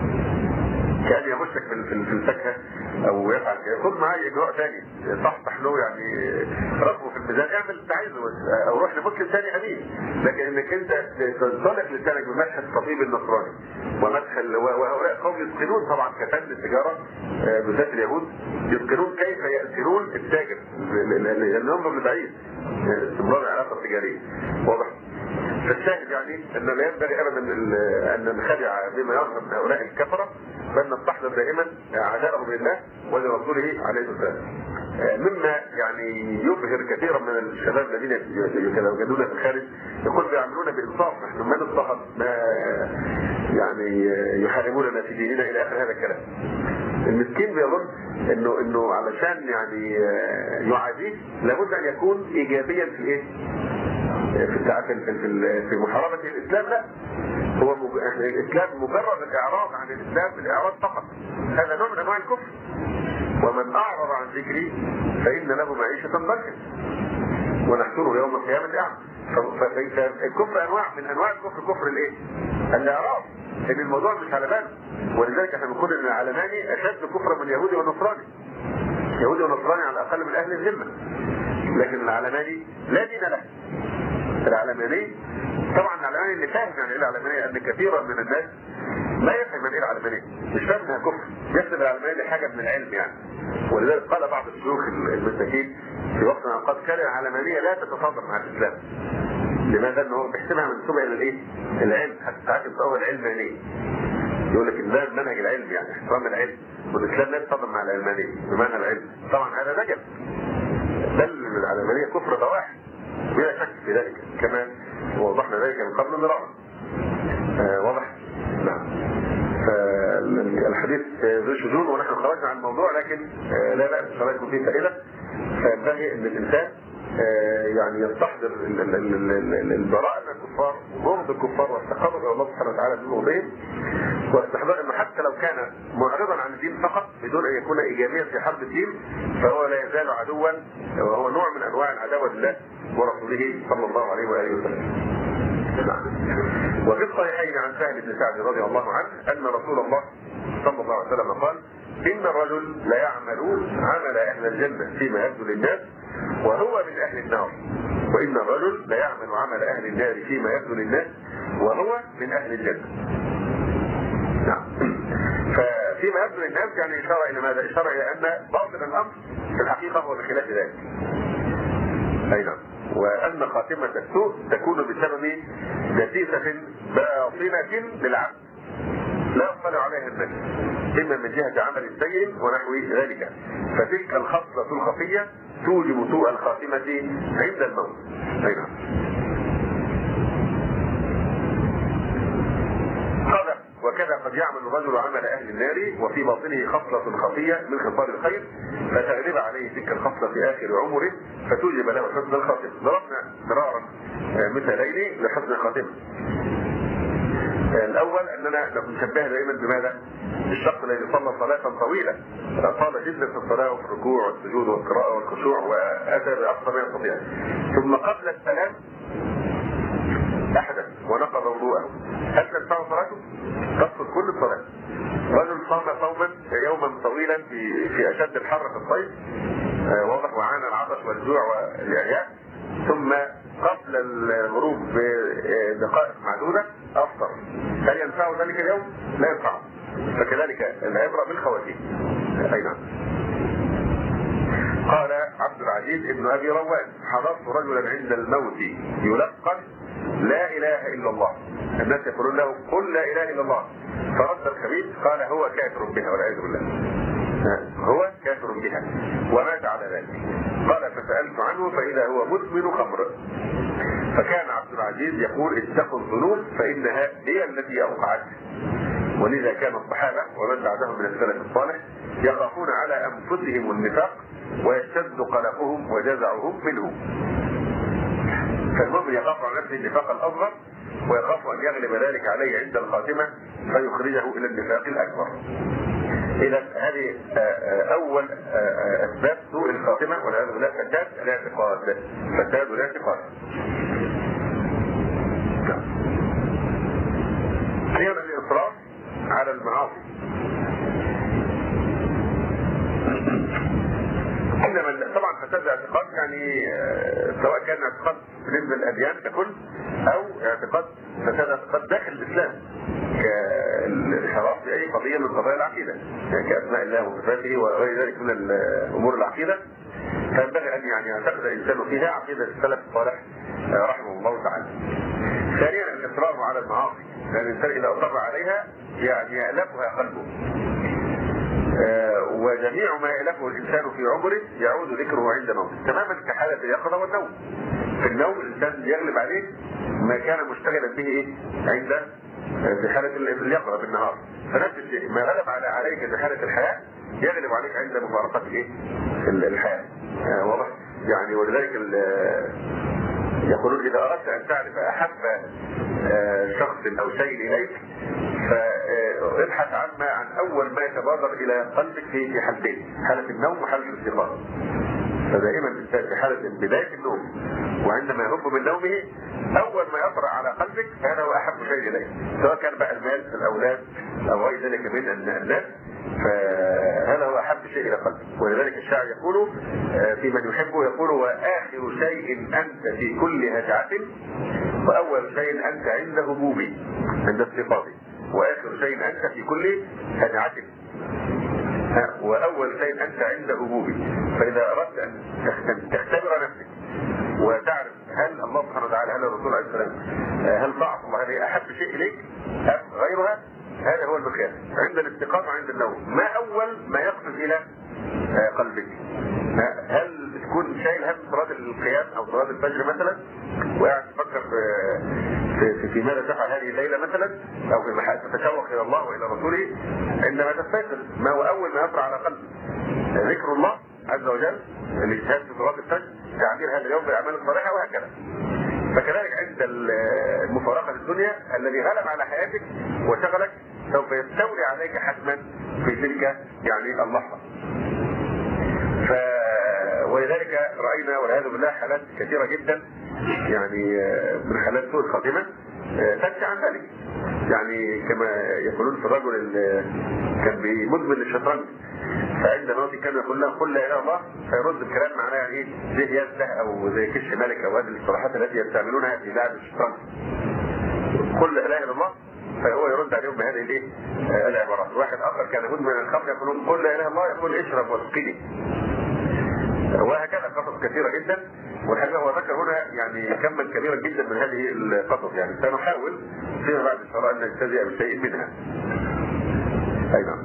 كان يمشك في الفاكهه او يفعل كده، خد معاه اجراء ثاني صحصح له، يعني رقمه في الميزان، اعمل اللي انت عايزه، او روح لمسلم ثاني امين. لكن انك انت تنطلق لسانك بمدح الطبيب النصراني ومدح وهؤلاء قوم يتقنون طبعا كفن التجاره بالذات اليهود، يتقنون كيف يأسرون التاجر لانهم ابن بعيد استمرار العلاقه التجاريه. واضح؟ فالشاهد يعني ان لا ينبغي ابدا ان ننخدع بما يظهر من هؤلاء الكفره، بل نستحضر دائما عداءهم لله ولرسوله عليه الصلاه والسلام. مما يعني يبهر كثيرا من الشباب الذين يتواجدون في الخارج، يقول بيعملون بانصاف، نحن ما نضطهد، ما يعني يحاربوننا في ديننا الى اخر هذا الكلام. المسكين بيظن انه علشان يعني يعاديه لابد ان يكون ايجابيا في ايه؟ في محاربة الإسلام. لا، هو الإسلام مجرد الإعراض عن الإسلام، الإعراض فقط، هذا نوع من أنواع الكفر. ومن أعرض عن ذكري فإن له معيشة ضنكا ونحشره يوم القيامة أعمى. فالكفر أنواع من أنواع الكفر، كفر الإيه؟ الإعراض، إن الموضوع مش على باله. ولذلك احنا بنقول إن العلماني أشد كفرا من اليهودي والنصراني. يهودي ونصراني على الأقل من أهل الذمة، لكن العلماني لا دين له. العلماني طبعا العلماني اللي فاهم يعني ايه العلمانيه، ان كثيرا من الناس لا يفهم يعني ايه العلمانيه، مش فاهم انها كفر، يحسب العلمانيه حاجه من العلم يعني. ولذلك قال بعض الشيوخ المساكين في وقت من الاوقات كان العلمانيه لا تتصادم مع الاسلام. لماذا؟ انه بيحسبها منسوبه الى الايه؟ العلم، حتى ساعات بتقول العلمانيه. يقول لك ان ده المنهج العلمي، يعني احترام العلم، والاسلام لا يتصادم مع العلمانيه بمعنى العلم. طبعا هذا نجم، بل من العلمانيه كفر بواح بلا شك في ذلك، كما وضحنا ذلك من قبل مرارا. واضح؟ نعم. فالحديث ذو شذوذ ونحن خرجنا عن الموضوع، لكن لا بأس ان شاء الله يكون فيه فائده. فينبغي ان الانسان يعني يستحضر البراءة من الكفار وبغض الكفار والتقرب الى الله سبحانه وتعالى ببغضهم، واستحضار انه حتى لو كان معرضا عن الدين فقط بدون ان يكون ايجابيا في حرب الدين فهو لا يزال عدوا، وهو نوع من انواع العداوه لله ورسوله صلى الله عليه واله وسلم. وفي الصحيحين عن سهل بن سعد رضي الله عنه ان رسول الله صلى الله عليه وسلم قال: ان الرجل لا يعمل عمل اهل الجنه فيما يبدو للناس وهو من اهل النار، وان الرجل لا يعمل عمل اهل النار فيما يبدو للناس وهو من اهل الجنه. نعم. ففيما يبدو للناس يعني اشاره الى ماذا؟ اشاره الى ان باطن الامر في الحقيقه هو بخلاف ذلك. اي نعم. وان خاتمه السوء تكون بسبب دسيسه باطنه للعبد. لا يطلع عليها الناس، اما من جهه عمل سيء ونحو ذلك، فتلك الخصله الخفيه توجب سوء الخاتمه عند الموت. وكذا قد يعمل الرجل عمل اهل النار وفي باطنه خصله خفيه من خصال الخير، فتغلب عليه تلك الخصله في اخر عمره فتوجب له حسن الخاتمه. ضربنا مرارا مثالين لحسن الخاتمه. الاول اننا نشبه دائما بماذا؟ الشخص الذي صلى صلاه طويله، طال جدا في الصلاه وفي الركوع والسجود والقراءه والخشوع واتى باقصى ما يستطيع، ثم قبل السلام احدث ونقض وضوءه، هل تنفع صلاته؟ تسقط كل الصلاه. رجل صام صوما يوما طويلا في اشد الحر في الصيف، واضح، وعانى العطش والجوع والاعياء، ثم قبل الغروب بدقائق معدوده افطر، هل ينفعه ذلك اليوم؟ لا ينفعه. فكذلك العبره بالخواتيم. اي نعم. قال عبد العزيز ابن ابي روان: حضرت رجلا عند الموت يلقن لا اله الا الله، الناس يقولون له قل لا اله الا الله، فرد الخبيث قال هو كافر بها والعياذ بالله، هو كافر بها، ومات على ذلك. قال فسألت عنه فإذا هو مدمن خمر. فكان عبد العزيز يقول اتقوا الذنوب فإنها هي التي أوقعته. ولذا كان الصحابة ومن بعدهم من السلف الصالح يخافون على أنفسهم النفاق ويشتد قلقهم وجزعهم منه. فالمؤمن يخاف على نفسه النفاق الأصغر ويخاف أن يغلب ذلك عليه عند الخاتمة فيخرجه إلى النفاق الأكبر. إذا هذه أول أسباب سوء الخاتمة والعياذ بالله فساد الاعتقاد. فساد الاعتقاد. أيضا الإصرار على المعاصي. إنما طبعا فساد الاعتقاد يعني سواء كان اعتقاد بالنسبة للأديان ككل أو اعتقاد فساد اعتقاد داخل الإسلام كالانحراف في أي قضية من قضايا العقيدة كأسماء الله وصفاته وغير ذلك من أمور العقيدة، فينبغي أن يعني يعتقد الإنسان فيها عقيدة السلف الصالح رحمه الله تعالى. ثانيا الإصرار على المعاصي، لأن الإنسان إذا أصر عليها يعني يألفها قلبه، وجميع ما يألفه الإنسان في عمره يعود ذكره عند موته، تماما كحالة اليقظة والنوم. في النوم الإنسان يغلب عليه ما كان مشتغلا به عند في حالة اليقظة بالنهار، فنفس الشيء ما غلب عليك في حالة الحياة يغلب عليك عند مفارقة الحياة. واضح؟ يعني ولذلك يقولون إذا أردت أن تعرف أحب شخص أو شيء إليك فابحث عن أول ما يتبادر إلى قلبك في حالتين، حالة النوم وحالة الاستيقاظ. فدائما في حالة بداية النوم وعندما يهب من نومه أول ما يطرأ على قلبك هذا هو أحب شيء إليه، سواء كان بقى المال الأولاد أو غير ذلك من الناس، فهذا هو أحب شيء إلى قلبك. ولذلك الشاعر يقول في من يحبه يقول وآخر شيء أنت في كل هجعة وأول شيء أنت عند هبوبي عند استيقاظي، وآخر شيء أنت في كل هجعة وأول شيء أنت عند هبوبي. فإذا أردت أن تختبر نفسك وتعرف هل الله سبحانه وتعالى هل الرسول عليه السلام هل طاعة الله هذه أحب شيء إليك أم غيرها، هذا هو المقياس عند الاستيقاظ وعند النوم. ما أول ما يقفز إلى قلبك؟ هل تكون شايل هم صلاة القيام أو صلاة الفجر مثلا وقاعد تفكر في ماذا تفعل هذه الليلة مثلا، أو في محل تتشوق إلى الله وإلى رسوله؟ عندما تستيقظ ما هو أول ما يطرأ على قلبك؟ ذكر الله عز وجل، الاجتهاد في صلاة الفجر، تعبير هذا اليوم بالأعمال الصالحة وهكذا. فكذلك عند المفارقة الدنيا الذي غلب على حياتك وشغلك سوف يستولي عليك حتما في تلك يعني اللحظة. ولذلك رأينا والعياذ بالله حالات كثيرة جدا يعني من حالات سوء الخاتمة تنشأ عن ذلك. يعني كما يقولون في الرجل اللي كان مدمن للشطرنج، فعند موته كان يقول له قل لا اله الا الله، فيرد الكلام معناه يعني ايه زي يزده او زي كش ملك او هذه الاصطلاحات التي يستعملونها في لعب الشطرنج. قل لا اله الا الله فهو يرد عليهم بهذه الايه العبارات. واحد اخر كان مدمن الخمر يقولون قل لا اله الا الله، يقول اشرب واسقني، وهكذا قصص كثيرة جدا. والحقيقة هو ذكر هنا يعني كما كبيرا جدا من هذه القصص، يعني سنحاول فيما بعد ان شاء الله ان نجتزئ بشيء منها. أي نعم.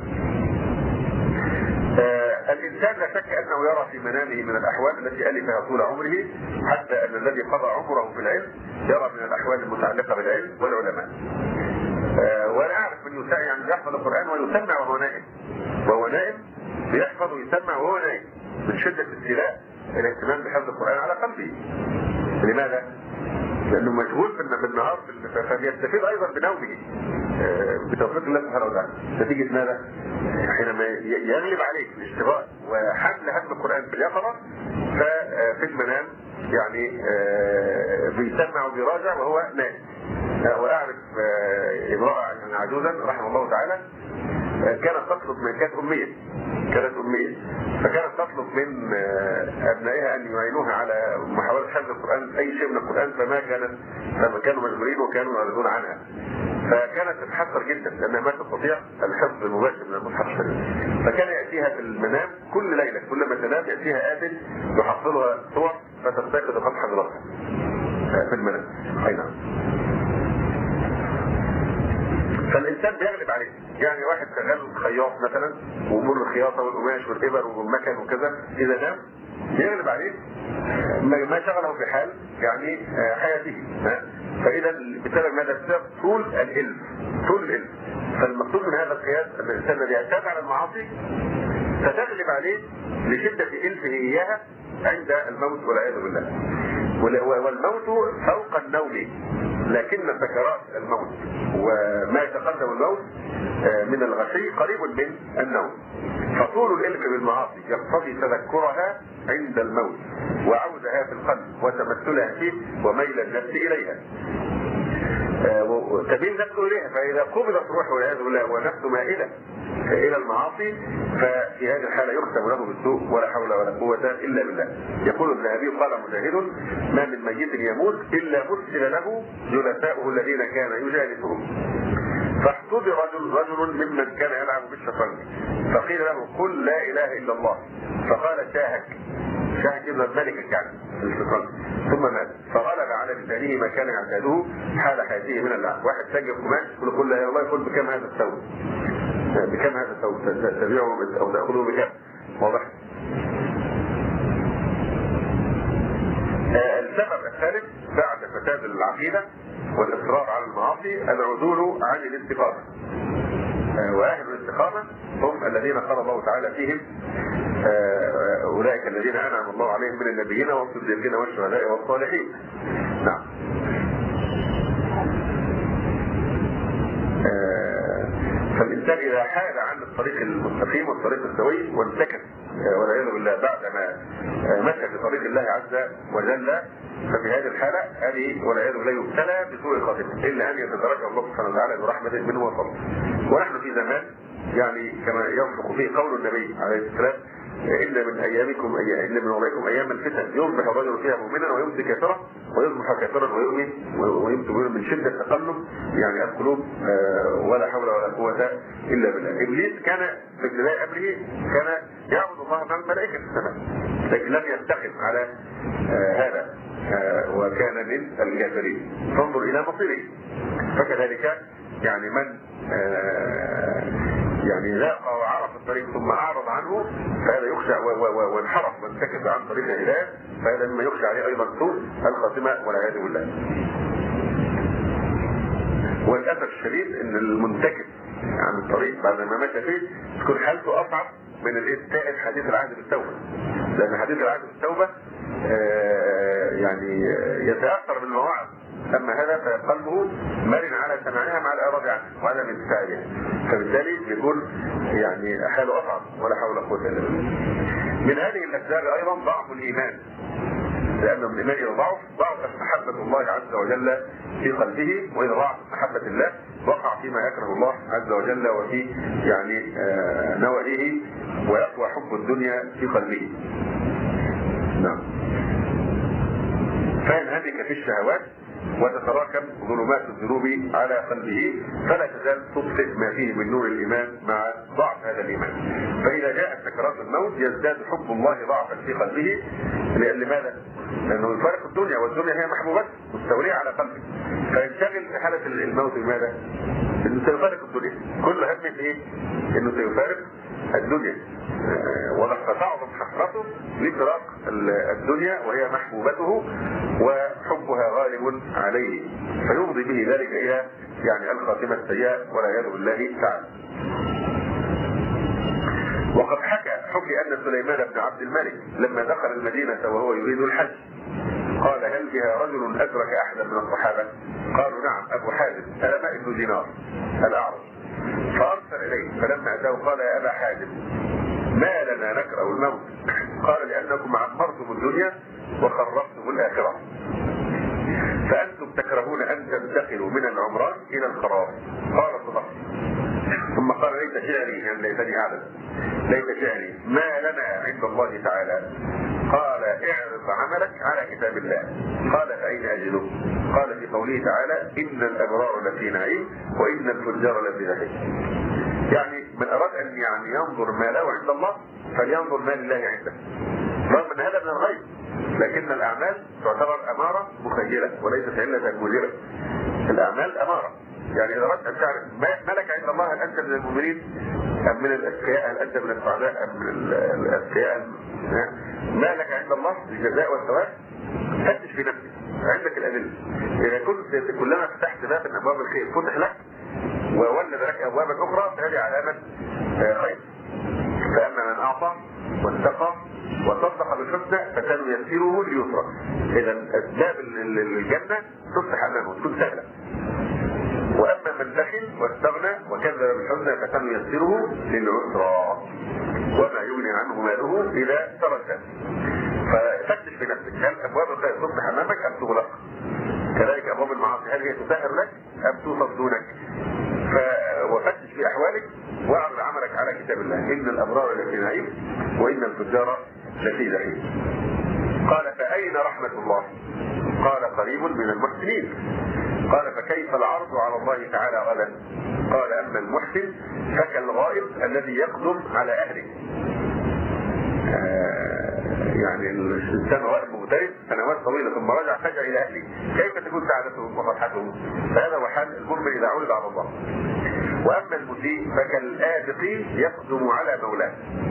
الإنسان لا شك أنه يرى في منامه من الأحوال التي ألفها طول عمره، حتى أن الذي قضى عمره في العلم يرى من الأحوال المتعلقة بالعلم والعلماء. وأنا أعرف من يعني يحفظ القرآن ويسمع وهو نائم بيحفظ ويسمع وهو نائم من شدة استيلاء الاهتمام بحفظ القرآن على قلبه. لماذا؟ لأنه مشغول بالنهار فبيستفيد أيضا بنومه بتوفيق الله سبحانه وتعالى. نتيجة ماذا؟ حينما يغلب عليه الاشتغال وحمل هم القرآن في اليقظة، ففي المنام يعني بيسمع وبيراجع وهو نائم. وأعرف امرأة عجوزا رحمه الله تعالى كانت كانت أمية فكانت تطلب من أبنائها أن يعينوها على محاولة حفظ القرآن، أي شيء من القرآن، فما كانوا مجبورين وكانوا يعرضون عنها. فكانت تتحسر جدا لأنها ما تستطيع الحفظ المباشر من المصحف الشريف. فكان يأتيها في المنام كل ليلة كلما تنام يأتيها آت يحصلها صور فتستيقظ قد حفظتها في المنام. أي نعم. فالإنسان بيغلب عليه، يعني واحد شغال خياط مثلا وأمور الخياطة والقماش والإبر والمكن وكذا، إذا نام بيغلب عليه ما شغله في حال يعني حياته. فإذا بسبب ماذا؟ بسبب طول الإلف. فالمقصود من هذا القياس أن الإنسان الذي يعتاد على المعاصي ستغلب عليه لشدة إلفه إياها عند الموت والعياذ بالله. والموت فوق النوم، لكن سكرات الموت وما يتقدم الموت من الغشي قريب من النوم. فطول الإلف بالمعاصي يقتضي تذكرها عند الموت وعودها في القلب وتمثلها فيه وميل النفس إليها وتميل نفسه إليها. فإذا قبضت روحه والعياذ بالله ونفسه مائلة إلى المعاصي، ففي هذه الحالة يختم له بالسوء ولا حول ولا قوة إلا بالله. يقول الذهبي قال مجاهد: ما من ميت يموت إلا مثل له جلساؤه الذين كان يجالسهم. فاحتضر رجل ممن كان يلعب بالشطرنج فقيل له: قل لا إله إلا الله. فقال: شاهك ابن الملك يعني في الشطرنج. ثم مات فغلب على لسانه ما كان يعتاده حال حياته من اللعب. واحد تاجر قماش يقول: قل لا اله الا الله. يقول: بكم هذا الثوب؟ بكم هذا الثوب؟ تبيعه او تاخذه بكم؟ واضح؟ السبب الثالث بعد فساد العقيده والاصرار على المعاصي العدول عن الاستقامه. واهل الاستقامه هم الذين قال الله تعالى فيهم: اولئك الذين انعم الله عليهم من النبيين والصديقين والشهداء والصالحين. نعم. فالإنسان إذا حال عن الطريق المستقيم والطريق السوي وانتكس والعياذ بالله بعدما مشى في طريق الله عز وجل، ففي هذه الحالة هذه والعياذ بالله يبتلى بسوء الخاتمة، إلا أن يتدرجه الله سبحانه وتعالى برحمته منه وفضله. ونحن في زمان يعني كما ينطق فيه قول النبي عليه السلام: إن من أيامكم أيام الفتن يصبح الرجل فيها مؤمنا ويمسي كافرا ويصبح كافرا ويؤمن ويمسي من شدة تقلب يعني القلوب ولا حول ولا قوة إلا بالله. إبليس كان في ابتداء أمره كان يعبد الله مع الملائكة في السماء، لكن لم يستقم على هذا وكان من الكافرين. فانظر إلى مصيره. فكذلك يعني من يعني ذاق وعرف الطريق ثم أعرض عنه فهذا يخشى وانحرف وانتكس عن طريق الهداية، فهذا مما يخشى عليه أيضا سوء الخاتمة والعياذ بالله. والأسف الشديد أن المنتكس عن الطريق بعد ما مشى فيه تكون حالته أصعب من التائب حديث العهد بالتوبة، لأن حديث العهد بالتوبة يعني يتأثر بالمواعظ، أما هذا فقلبه مرن على سماعها مع الإعراض عنه وعدم الانتفاع بها، فبالتالي يكون يعني حاله أصعب ولا حول ولا قوة إلا بالله. من هذه الأسباب أيضا ضعف الإيمان، لأن من الإيمان إذا ضعفت محبة الله عز وجل في قلبه، وإذا ضعفت محبة الله وقع فيما يكره الله عز وجل وفي يعني نوائه، ويقوى حب الدنيا في قلبه. نعم. فينهمك في الشهوات وتتراكم ظلمات الذنوب على قلبه، فلا تزال تطفئ ما فيه من نور الإيمان مع ضعف هذا الإيمان. فإذا جاءت سكرات الموت يزداد حب الله ضعفا في قلبه. لماذا؟ لأنه يفارق الدنيا، والدنيا هي محبوبات مستولية على قلبه، فينشغل في حالة الموت بماذا؟ انه سيفارق الدنيا، كل هم في ايه؟ انه سيفارق الدنيا. فتعظم حسرته لفراق الدنيا وهي محبوبته وحبها غالب عليه، فيمضي به ذلك الى يعني الخاتمه السيئه والعياذ بالله تعالى. وقد حكي ان سليمان بن عبد الملك لما دخل المدينه وهو يريد الحج قال: هل بها رجل ادرك احدا من الصحابه؟ قالوا: نعم، ابو حازم سلمة بن دينار الاعرج. فارسل اليه، فلما اتاه قال: يا ابا حازم، ما لنا نكره الموت؟ قال: لانكم عمرتم الدنيا وخربتم الاخره، فانتم تكرهون ان تنتقلوا من العمران الى الخراب. قال صدق. ثم قال: ليت شعري، يعني ليتني اعلم، ليت شعري ما لنا عند الله تعالى. قال: اعرض عملك على كتاب الله. قال: فأين أجده؟ قال: في قوله تعالى: إن الأبرار لفي نعيم وإن الفجار لفي جحيم. يعني من أراد أن يعني ينظر ما له عند الله فلينظر ما لله عنده، رغم أن هذا من الغيب، لكن الأعمال تعتبر أمارة مخيلة وليست علة مديرة. الأعمال أمارة، يعني إذا أردت أن تعرف ما لك عند الله، هل أنت من المؤمنين أم من الأذكياء؟ هل أنت من السعداء أم من الأذكياء؟ ما لك عند الله الجزاء والثواب؟ فتش في نفسك، عندك الأدلة. إذا كنت كلما فتحت باب من أبواب الخير فتح لك وولد لك أبوابا أخرى فهذه علامة خير. فأما من أعطى واتقى وصدق بالحسنى فسنيسره لليسرى. إذا أسباب الجنة تفتح أمامه تكون سهلة. وأما من بخل واستغنى وكذب بالحسنى فسنيسره للعسرى وما يغني عنه ماله إذا ترك. ففتش في نفسك، هل أبواب الخير تفتح أمامك أم تغلق؟ كذلك أبواب المعاصي هل هي تسهر لك أم توصف دونك؟ وفتش في أحوالك واعرض عملك على كتاب الله. إن الأبرار لفي نعيم وإن الفجار لفي جحيم. قال: فأين رحمة الله؟ قال: قريب من المحسنين. قال: فكيف العرض على الله تعالى غدا؟ قال: أما المحسن فكالغائب الذي يقدم على أهله. يعني الإنسان غائب مغترب سنوات طويلة ثم رجع فجأة إلى أهله، كيف تكون سعادتهم وفرحتهم؟ فهذا هو حال المؤمن إذا عرض على الله. وأما المسيء فكالآبق يقدم على مولاه.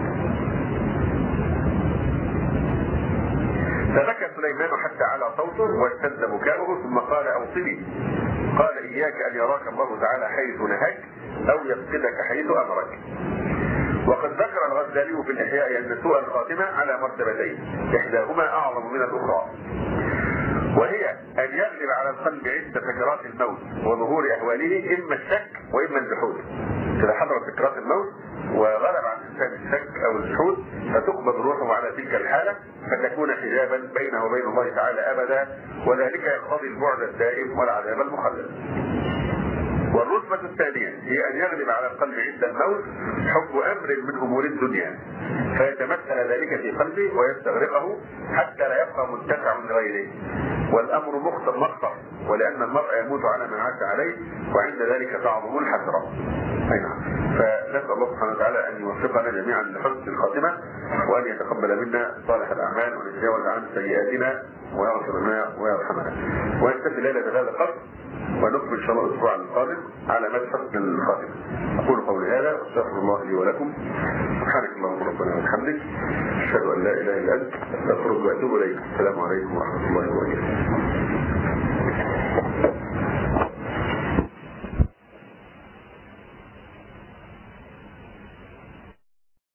فبكى سليمان حتى على صوته واشتد بكاؤه ثم قال: أوصني. قال: إياك أن يراك الله تعالى حيث نهاك أو يفقدك حيث أمرك. وقد ذكر الغزالي في الإحياء أن سوء الخاتمة على مرتبتين، إحداهما أعظم من الأخرى، وهي أن يغلب على القلب عند سكرات الموت وظهور أهواله إما الشك وإما الجحود. إذا حضرت سكرات الموت وغلب عن الإنسان الشك أو الجحود فتقبض روحه على تلك الحالة فتكون حجابا بينه وبين الله تعالى أبدا، وذلك يقتضي البعد الدائم والعذاب المخلد. والرتبة الثانية هي أن يغلب على القلب عند الموت حب أمر من أمور الدنيا فيتمثل ذلك في قلبه ويستغرقه حتى لا يبقى منتفع من غيره، والأمر مخطر، ولأن المرء يموت على ما عاش عليه وعند ذلك تعظم الحسرة. فنسأل الله سبحانه وتعالى أن يوفقنا جميعا لحسن الخاتمة وأن يتقبل منا صالح الأعمال وأن يتجاوز عن سيئاتنا ويغفر لنا ويرحمنا. ونكتفي ليلة بهذا القدر ونكمل إن شاء الله الأسبوع القادم على مدى حسن الخاتمة. أقول قولي هذا واستغفر الله لي ولكم. سبحانك اللهم ربنا وبحمدك، أشهد أن لا إله إلا أنت، أستغفرك وأتوب إليك. السلام عليكم ورحمة الله وبركاته.